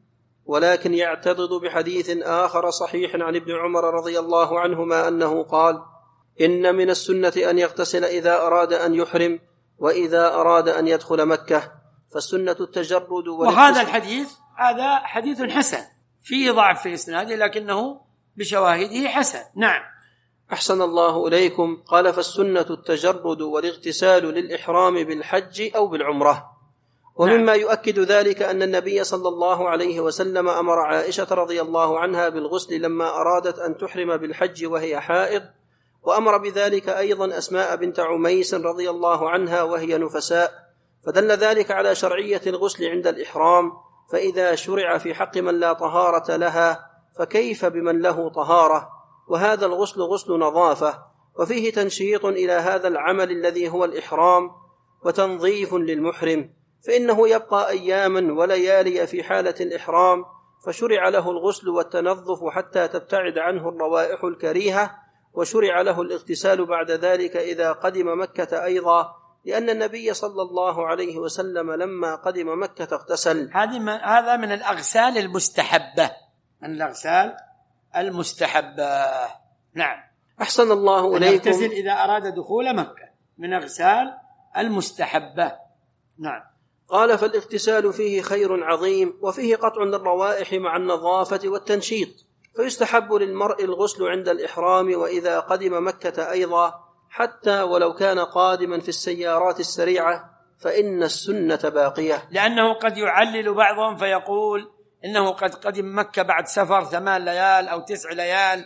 ولكن يعتضد بحديث آخر صحيح عن ابن عمر رضي الله عنهما أنه قال: إن من السنة أن يغتسل إذا أراد أن يحرم وإذا أراد أن يدخل مكة، فالسنة التجرد. وهذا الحديث هذا حديث حسن، فيه ضعف في إسناده لكنه بشواهده حسن. نعم. أحسن الله إليكم. قال: فالسنة التجرد والاغتسال للإحرام بالحج أو بالعمرة. ومما يؤكد ذلك أن النبي صلى الله عليه وسلم أمر عائشة رضي الله عنها بالغسل لما أرادت أن تحرم بالحج وهي حائض، وأمر بذلك أيضا أسماء بنت عميس رضي الله عنها وهي نفساء، فدل ذلك على شرعية الغسل عند الإحرام. فإذا شرع في حق من لا طهارة لها فكيف بمن له طهارة؟ وهذا الغسل غسل نظافة، وفيه تنشيط إلى هذا العمل الذي هو الإحرام وتنظيف للمحرم، فإنه يبقى أياما وليالي في حالة الإحرام، فشرع له الغسل والتنظف حتى تبتعد عنه الروائح الكريهة، وشرع له الاغتسال بعد ذلك إذا قدم مكة أيضا، لأن النبي صلى الله عليه وسلم لما قدم مكة اغتسل. هذا من الأغسال المستحبة، من الأغسال المستحبة. نعم. أحسن الله إليكم. يغتسل إذا أراد دخول مكة، من أغسال المستحبة. نعم. قال: فالاغتسال فيه خير عظيم، وفيه قطع للروائح مع النظافة والتنشيط، فيستحب للمرء الغسل عند الإحرام وإذا قدم مكة أيضا، حتى ولو كان قادما في السيارات السريعة، فإن السنة باقية. لأنه قد يعلل بعضهم فيقول إنه قد قدم مكة بعد سفر 8 ليال أو 9 ليال،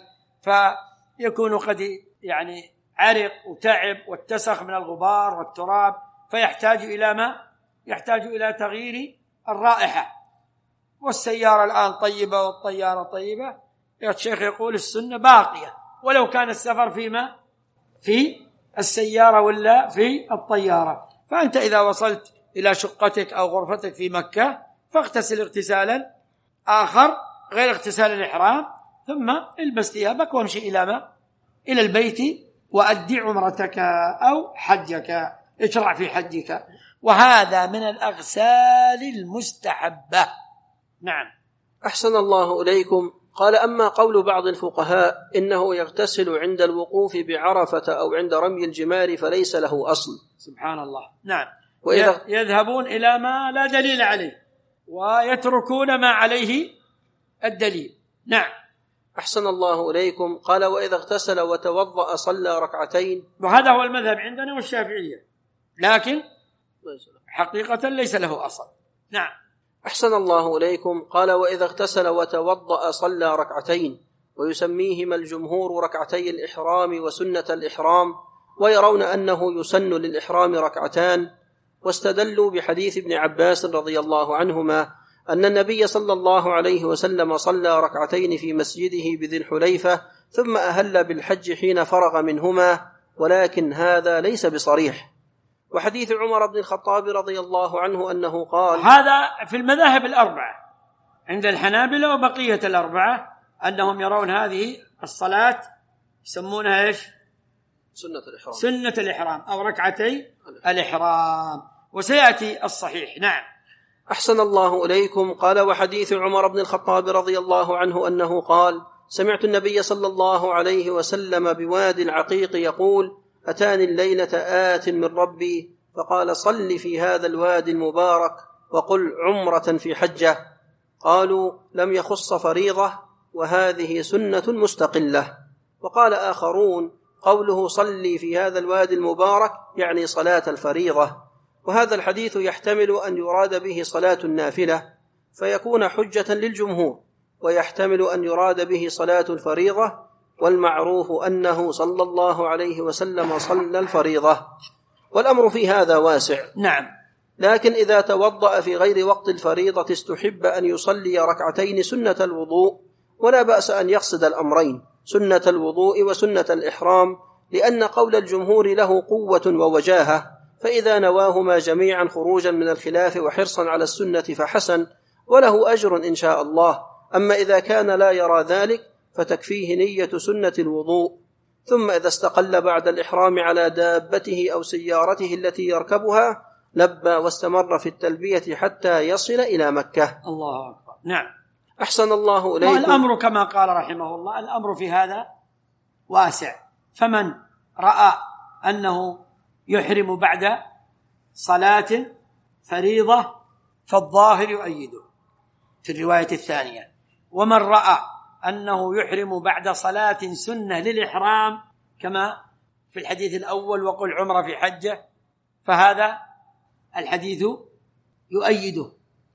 فيكون قد عرق وتعب واتسخ من الغبار والتراب، فيحتاج إلى ما؟ يحتاج إلى تغيير الرائحة. والسيارة الآن طيبة والطيارة طيبة، الشيخ يقول السنة باقية ولو كان السفر فيما في السيارة ولا في الطيارة. فأنت إذا وصلت إلى شقتك أو غرفتك في مكة فاغتسل اغتسالا آخر غير اغتسال الإحرام، ثم البس ثيابك وامشي إلى ما؟ إلى البيت وأدي عمرتك أو حجك، اشرع في حجك. وهذا من الأغسال المستحبة. نعم. أحسن الله إليكم. قال: أما قول بعض الفقهاء إنه يغتسل عند الوقوف بعرفة أو عند رمي الجمار فليس له أصل. سبحان الله. نعم. يذهبون إلى ما لا دليل عليه ويتركون ما عليه الدليل. نعم. أحسن الله إليكم. قال: وإذا اغتسل وتوضأ صلى ركعتين. وهذا هو المذهب عندنا والشافعية، لكن حقيقة ليس له أصل. نعم. أحسن الله إليكم. قال: وإذا اغتسل وتوضأ صلى ركعتين، ويسميهما الجمهور ركعتي الإحرام وسنة الإحرام، ويرون أنه يسن للإحرام ركعتان، واستدلوا بحديث ابن عباس رضي الله عنهما أن النبي صلى الله عليه وسلم صلى ركعتين في مسجده بذي الحليفة ثم أهل بالحج حين فرغ منهما، ولكن هذا ليس بصريح. وحديث عمر بن الخطاب رضي الله عنه أنه قال، هذا في المذاهب الأربعة عند الحنابلة وبقية الأربعة أنهم يرون هذه الصلاة يسمونها إيش؟ سنة الإحرام أو ركعتي الإحرام، وسيأتي الصحيح. نعم. أحسن الله إليكم. قال: وحديث عمر بن الخطاب رضي الله عنه أنه قال: سمعت النبي صلى الله عليه وسلم بوادي العقيق يقول: أتاني الليلة آت من ربي فقال: صل في هذا الوادي المبارك وقل عمرة في حجة. قالوا: لم يخص فريضة، وهذه سنة مستقلة. وقال آخرون: قوله صلي في هذا الوادي المبارك يعني صلاة الفريضة، وهذا الحديث يحتمل أن يراد به صلاة النافلة فيكون حجة للجمهور، ويحتمل أن يراد به صلاة الفريضة، والمعروف أنه صلى الله عليه وسلم صلى الفريضة، والأمر في هذا واسع. نعم. لكن إذا توضأ في غير وقت الفريضة استحب أن يصلي ركعتين سنة الوضوء، ولا بأس أن يقصد الأمرين، سنة الوضوء وسنة الإحرام، لأن قول الجمهور له قوة ووجاهة، فإذا نواهما جميعا خروجا من الخلاف وحرصا على السنة فحسن، وله أجر إن شاء الله. أما إذا كان لا يرى ذلك فتكفيه نية سنة الوضوء، ثم إذا استقل بعد الإحرام على دابته أو سيارته التي يركبها لبى واستمر في التلبية حتى يصل إلى مكة. الله أكبر. نعم. أحسن الله إليكم. والأمر كما قال رحمه الله، الأمر في هذا واسع، فمن رأى أنه يحرم بعد صلاة فريضة فالظاهر يؤيده في الرواية الثانية، ومن رأى أنه يحرم بعد صلاة سنة للإحرام كما في الحديث الأول وقل عمرة في حجة، فهذا الحديث يؤيده.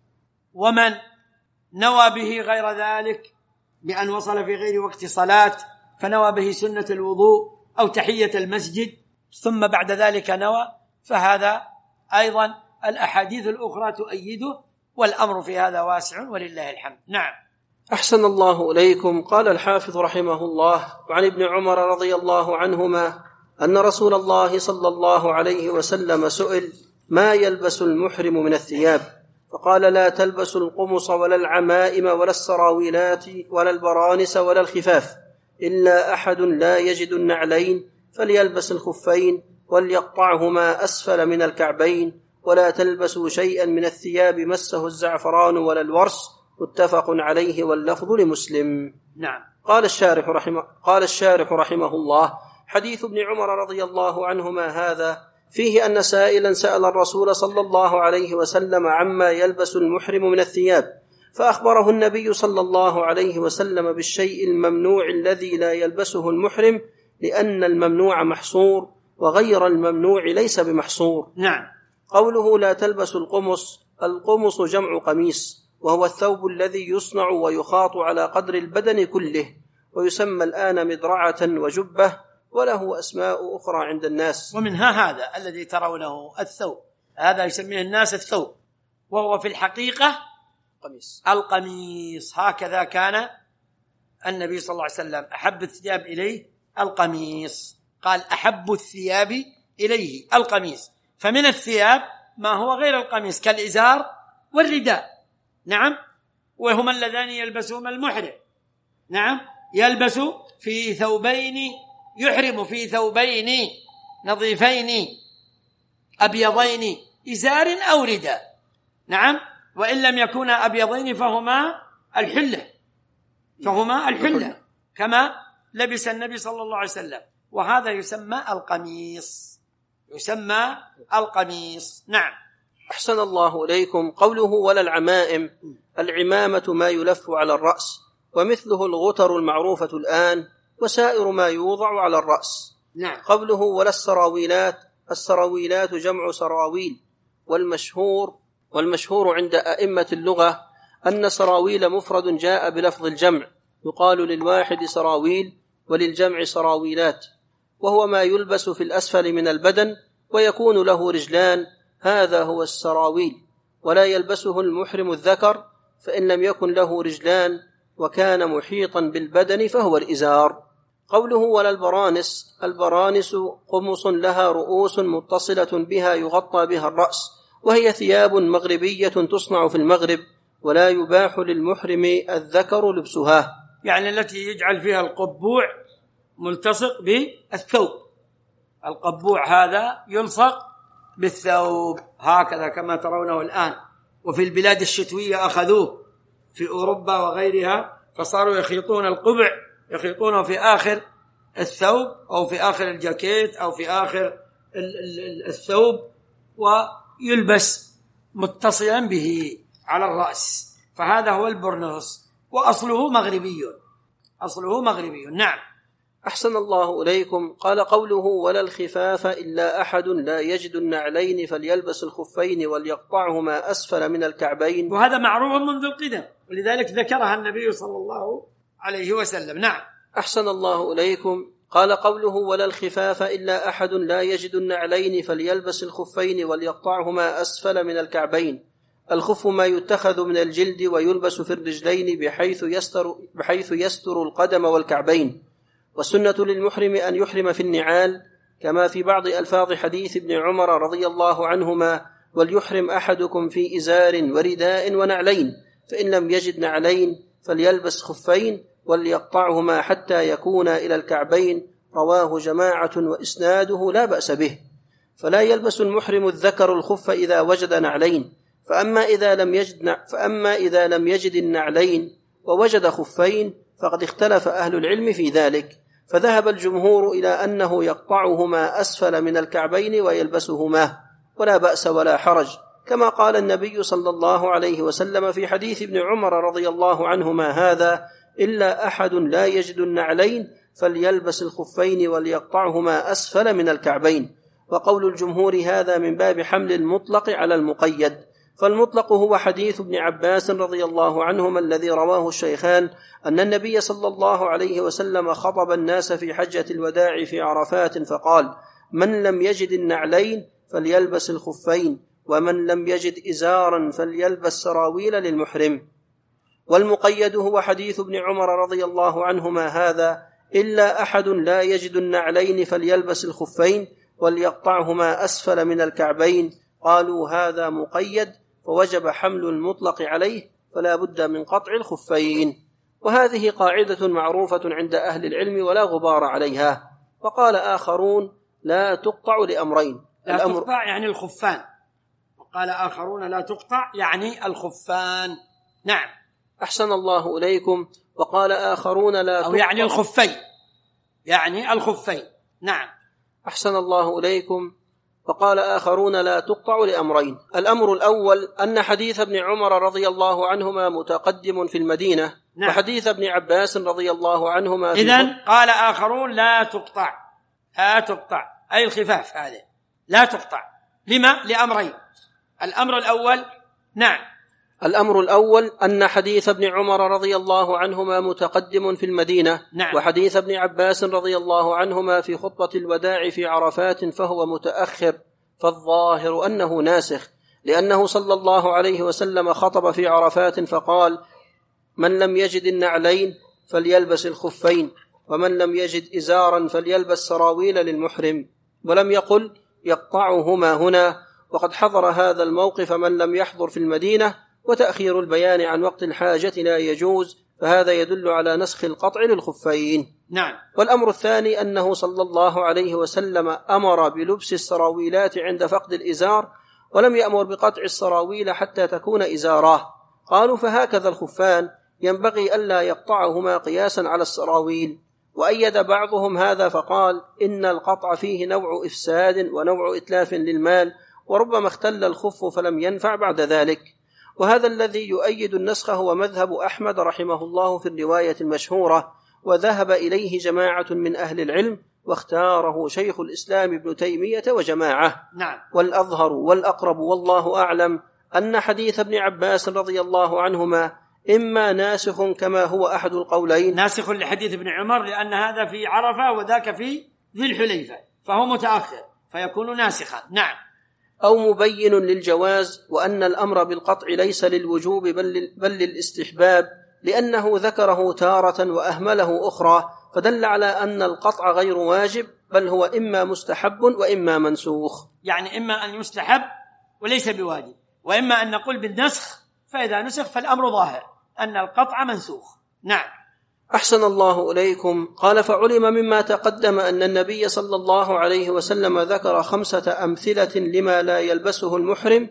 ومن نوى به غير ذلك بأن وصل في غير وقت صلاة فنوى به سنة الوضوء أو تحية المسجد ثم بعد ذلك نوى، فهذا أيضا الأحاديث الأخرى تؤيده، والأمر في هذا واسع ولله الحمد. نعم. أحسن الله إليكم. قال الحافظ رحمه الله: وعن ابن عمر رضي الله عنهما أن رسول الله صلى الله عليه وسلم سئل: ما يلبس المحرم من الثياب؟ فقال: لا تلبس القمص ولا العمائم ولا السراويلات ولا البرانس ولا الخفاف، إلا أحد لا يجد النعلين فليلبس الخفين وليقطعهما أسفل من الكعبين، ولا تلبسوا شيئا من الثياب مسه الزعفران ولا الورس، متفق عليه واللفظ لمسلم. نعم. قال الشارح رحمه الله: حديث ابن عمر رضي الله عنهما هذا فيه أن سائلا سأل الرسول صلى الله عليه وسلم عما يلبس المحرم من الثياب، فأخبره النبي صلى الله عليه وسلم بالشيء الممنوع الذي لا يلبسه المحرم، لأن الممنوع محصور وغير الممنوع ليس بمحصور. نعم. قوله لا تلبس القمص، القمص جمع قميص، وهو الثوب الذي يصنع ويخاط على قدر البدن كله، ويسمى الآن مدرعة وجبة، وله أسماء أخرى عند الناس. ومنها هذا الذي ترونه الثوب، هذا يسميه الناس الثوب، وهو في الحقيقة القميص. هكذا كان النبي صلى الله عليه وسلم أحب الثياب إليه القميص، قال أحب الثياب إليه القميص، فمن الثياب ما هو غير القميص كالإزار والرداء. نعم. وهما اللذان يلبسهما المحرم. نعم. يلبس في ثوبين، يحرم في ثوبين نظيفين أبيضين إزار أو رداء. نعم. وإن لم يكونا أبيضين فهما الحلة كما لبس النبي صلى الله عليه وسلم، وهذا يسمى القميص. نعم. أحسن الله إليكم. قوله ولا العمائم، العمامة ما يلف على الرأس، ومثله الغتر المعروفة الآن، وسائر ما يوضع على الرأس. نعم. قوله ولا السراويلات، السراويلات جمع سراويل، والمشهور عند أئمة اللغة أن سراويل مفرد جاء بلفظ الجمع، يقال للواحد سراويل وللجمع سراويلات، وهو ما يلبس في الأسفل من البدن ويكون له رجلان، هذا هو السراويل. ولا يلبسه المحرم الذكر، فإن لم يكن له رجلان وكان محيطا بالبدن فهو الإزار. قوله ولا البرانس، البرانس قمص لها رؤوس متصلة بها يغطى بها الرأس، وهي ثياب مغربية تصنع في المغرب، ولا يباح للمحرم الذكر لبسها، يعني التي يجعل فيها القبوع ملتصق بالثوب. القبوع هذا يلصق بالثوب هكذا كما ترونه الآن، وفي البلاد الشتوية أخذوه في أوروبا وغيرها، فصاروا يخيطون القبع، يخيطونه في آخر الثوب أو في آخر الجاكيت أو في آخر الثوب، ويلبس متصلا به على الرأس، فهذا هو البرنوس، وأصله مغربي. نعم. أحسن الله إليكم. قال قوله ولا الخفاف إلا أحد لا يجد النعلين فليلبس الخفين وليقطعهما أسفل من الكعبين، وهذا معروف منذ القدم، ولذلك ذكرها النبي صلى الله عليه وسلم. نعم. أحسن الله إليكم. قال قوله ولا الخفاف إلا أحد لا يجد النعلين فليلبس الخفين وليقطعهما أسفل من الكعبين. الخف ما يتخذ من الجلد ويلبس في الرجلين بحيث يستر القدم والكعبين. والسنة للمحرم أن يحرم في النعال كما في بعض ألفاظ حديث ابن عمر رضي الله عنهما وليحرم أحدكم في إزار ورداء ونعلين، فإن لم يجد نعلين فليلبس خفين وليقطعهما حتى يكونا إلى الكعبين. رواه جماعة وإسناده لا بأس به. فلا يلبس المحرم الذكر الخف إذا وجد نعلين، فأما إذا لم يجد النعلين ووجد خفين فقد اختلف أهل العلم في ذلك، فذهب الجمهور إلى أنه يقطعهما أسفل من الكعبين ويلبسهما ولا بأس ولا حرج، كما قال النبي صلى الله عليه وسلم في حديث ابن عمر رضي الله عنهما هذا: إلا أحد لا يجد النعلين فليلبس الخفين وليقطعهما أسفل من الكعبين. وقول الجمهور هذا من باب حمل المطلق على المقيد، فالمطلق هو حديث ابن عباس رضي الله عنهما الذي رواه الشيخان أن النبي صلى الله عليه وسلم خطب الناس في حجة الوداع في عرفات فقال: من لم يجد النعلين فليلبس الخفين، ومن لم يجد إزارا فليلبس سراويل للمحرم. والمقيد هو حديث ابن عمر رضي الله عنهما هذا: إلا أحد لا يجد النعلين فليلبس الخفين وليقطعهما أسفل من الكعبين. قالوا هذا مقيد فوجب حمل المطلق عليه، فلا بد من قطع الخفين. وهذه قاعدة معروفة عند أهل العلم ولا غبار عليها. وقال آخرون لا تقطع لأمرين: لا تقطع يعني الخفان، وقال آخرون لا تقطع يعني الخفان. نعم. أحسن الله إليكم. وقال آخرون لا أو يعني الخفين، يعني الخفين. نعم. أحسن الله إليكم. وقال آخرون لا تقطع لأمرين: الأمر الأول أن حديث ابن عمر رضي الله عنهما متقدم في المدينة. نعم. وحديث ابن عباس رضي الله عنهما إذن قال آخرون لا تقطع، لا تقطع أي الخفاف هذا لا تقطع. لما؟ لأمرين. الأمر الأول نعم الأمر الأول أن حديث ابن عمر رضي الله عنهما متقدم في المدينة. نعم. وحديث ابن عباس رضي الله عنهما في خطبة الوداع في عرفات فهو متأخر، فالظاهر أنه ناسخ، لأنه صلى الله عليه وسلم خطب في عرفات فقال: من لم يجد النعلين فليلبس الخفين، ومن لم يجد إزارا فليلبس سراويل للمحرم، ولم يقل يقطعهما هنا. وقد حضر هذا الموقف من لم يحضر في المدينة، وتأخير البيان عن وقت الحاجة لا يجوز، فهذا يدل على نسخ القطع للخفين. نعم. والأمر الثاني أنه صلى الله عليه وسلم أمر بلبس السراويلات عند فقد الإزار، ولم يأمر بقطع السراويل حتى تكون إزاراه. قالوا فهكذا الخفان ينبغي ألا يقطعهما قياسا على السراويل. وأيد بعضهم هذا فقال: إن القطع فيه نوع إفساد ونوع إتلاف للمال، وربما اختل الخف فلم ينفع بعد ذلك. وهذا الذي يؤيد النسخ هو مذهب أحمد رحمه الله في الرواية المشهورة، وذهب إليه جماعة من أهل العلم، واختاره شيخ الإسلام ابن تيمية وجماعة. نعم. والأظهر والأقرب والله أعلم أن حديث ابن عباس رضي الله عنهما إما ناسخ كما هو أحد القولين، ناسخ لحديث ابن عمر لأن هذا في عرفة وذاك في ذي الحليفة، فهو متأخر فيكون ناسخا. نعم. أو مبين للجواز، وأن الأمر بالقطع ليس للوجوب بل للاستحباب، لأنه ذكره تارة وأهمله أخرى، فدل على أن القطع غير واجب، بل هو إما مستحب وإما منسوخ. يعني إما أن يستحب وليس بواجب، وإما أن نقول بالنسخ، فإذا نسخ فالأمر ظاهر أن القطع منسوخ. نعم. أحسن الله إليكم. قال فعلم مما تقدم أن النبي صلى الله عليه وسلم ذكر 5 أمثلة لما لا يلبسه المحرم،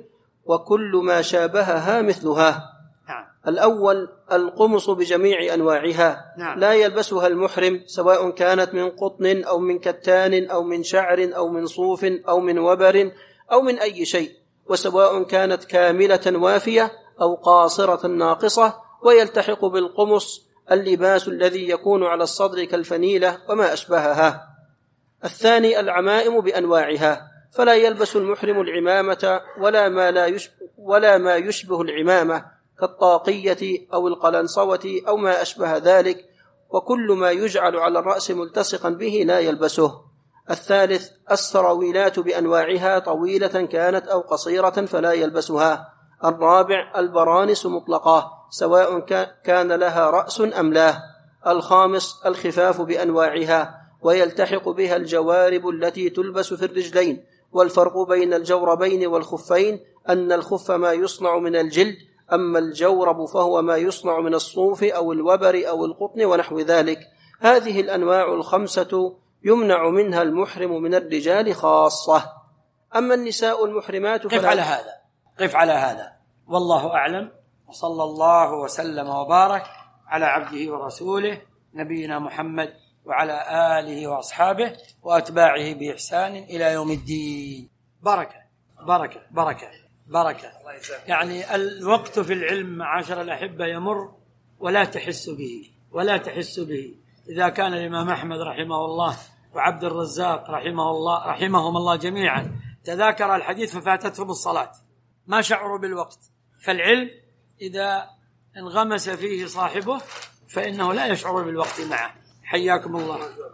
وكل ما شابهها مثلها. نعم. الأول القمص بجميع أنواعها. نعم. لا يلبسها المحرم، سواء كانت من قطن أو من كتان أو من شعر أو من صوف أو من وبر أو من أي شيء، وسواء كانت كاملة وافية أو قاصرة ناقصة. ويلتحق بالقمص اللباس الذي يكون على الصدر كالفنيلة وما أشبهها. الثاني العمائم بأنواعها، فلا يلبس المحرم العمامة ولا ما يشبه العمامة كالطاقية أو القلنصوة أو ما أشبه ذلك، وكل ما يجعل على الرأس ملتصقا به لا يلبسه. الثالث السراويلات بأنواعها طويلة كانت أو قصيرة فلا يلبسها. الرابع البرانس مطلقة سواء كان لها رأس أم لا. الخامس الخفاف بأنواعها، ويلتحق بها الجوارب التي تلبس في الرجلين. والفرق بين الجوربين والخفين أن الخف ما يصنع من الجلد، أما الجورب فهو ما يصنع من الصوف أو الوبر أو القطن ونحو ذلك. هذه الأنواع الخمسة يمنع منها المحرم من الرجال خاصة. أما النساء المحرمات قف على هذا والله أعلم، وصلى الله وسلم وبارك على عبده ورسوله نبينا محمد وعلى آله وأصحابه وأتباعه بإحسان إلى يوم الدين. بركة بركة بركة بركة. يعني الوقت في العلم معاشر الأحبة يمر ولا تحس به. إذا كان الإمام أحمد رحمه الله وعبد الرزاق رحمهم الله جميعا تذاكر الحديث ففاتتهم الصلاة، ما شعروا بالوقت. فالعلم إذا انغمس فيه صاحبه فإنه لا يشعر بالوقت معه. حياكم الله.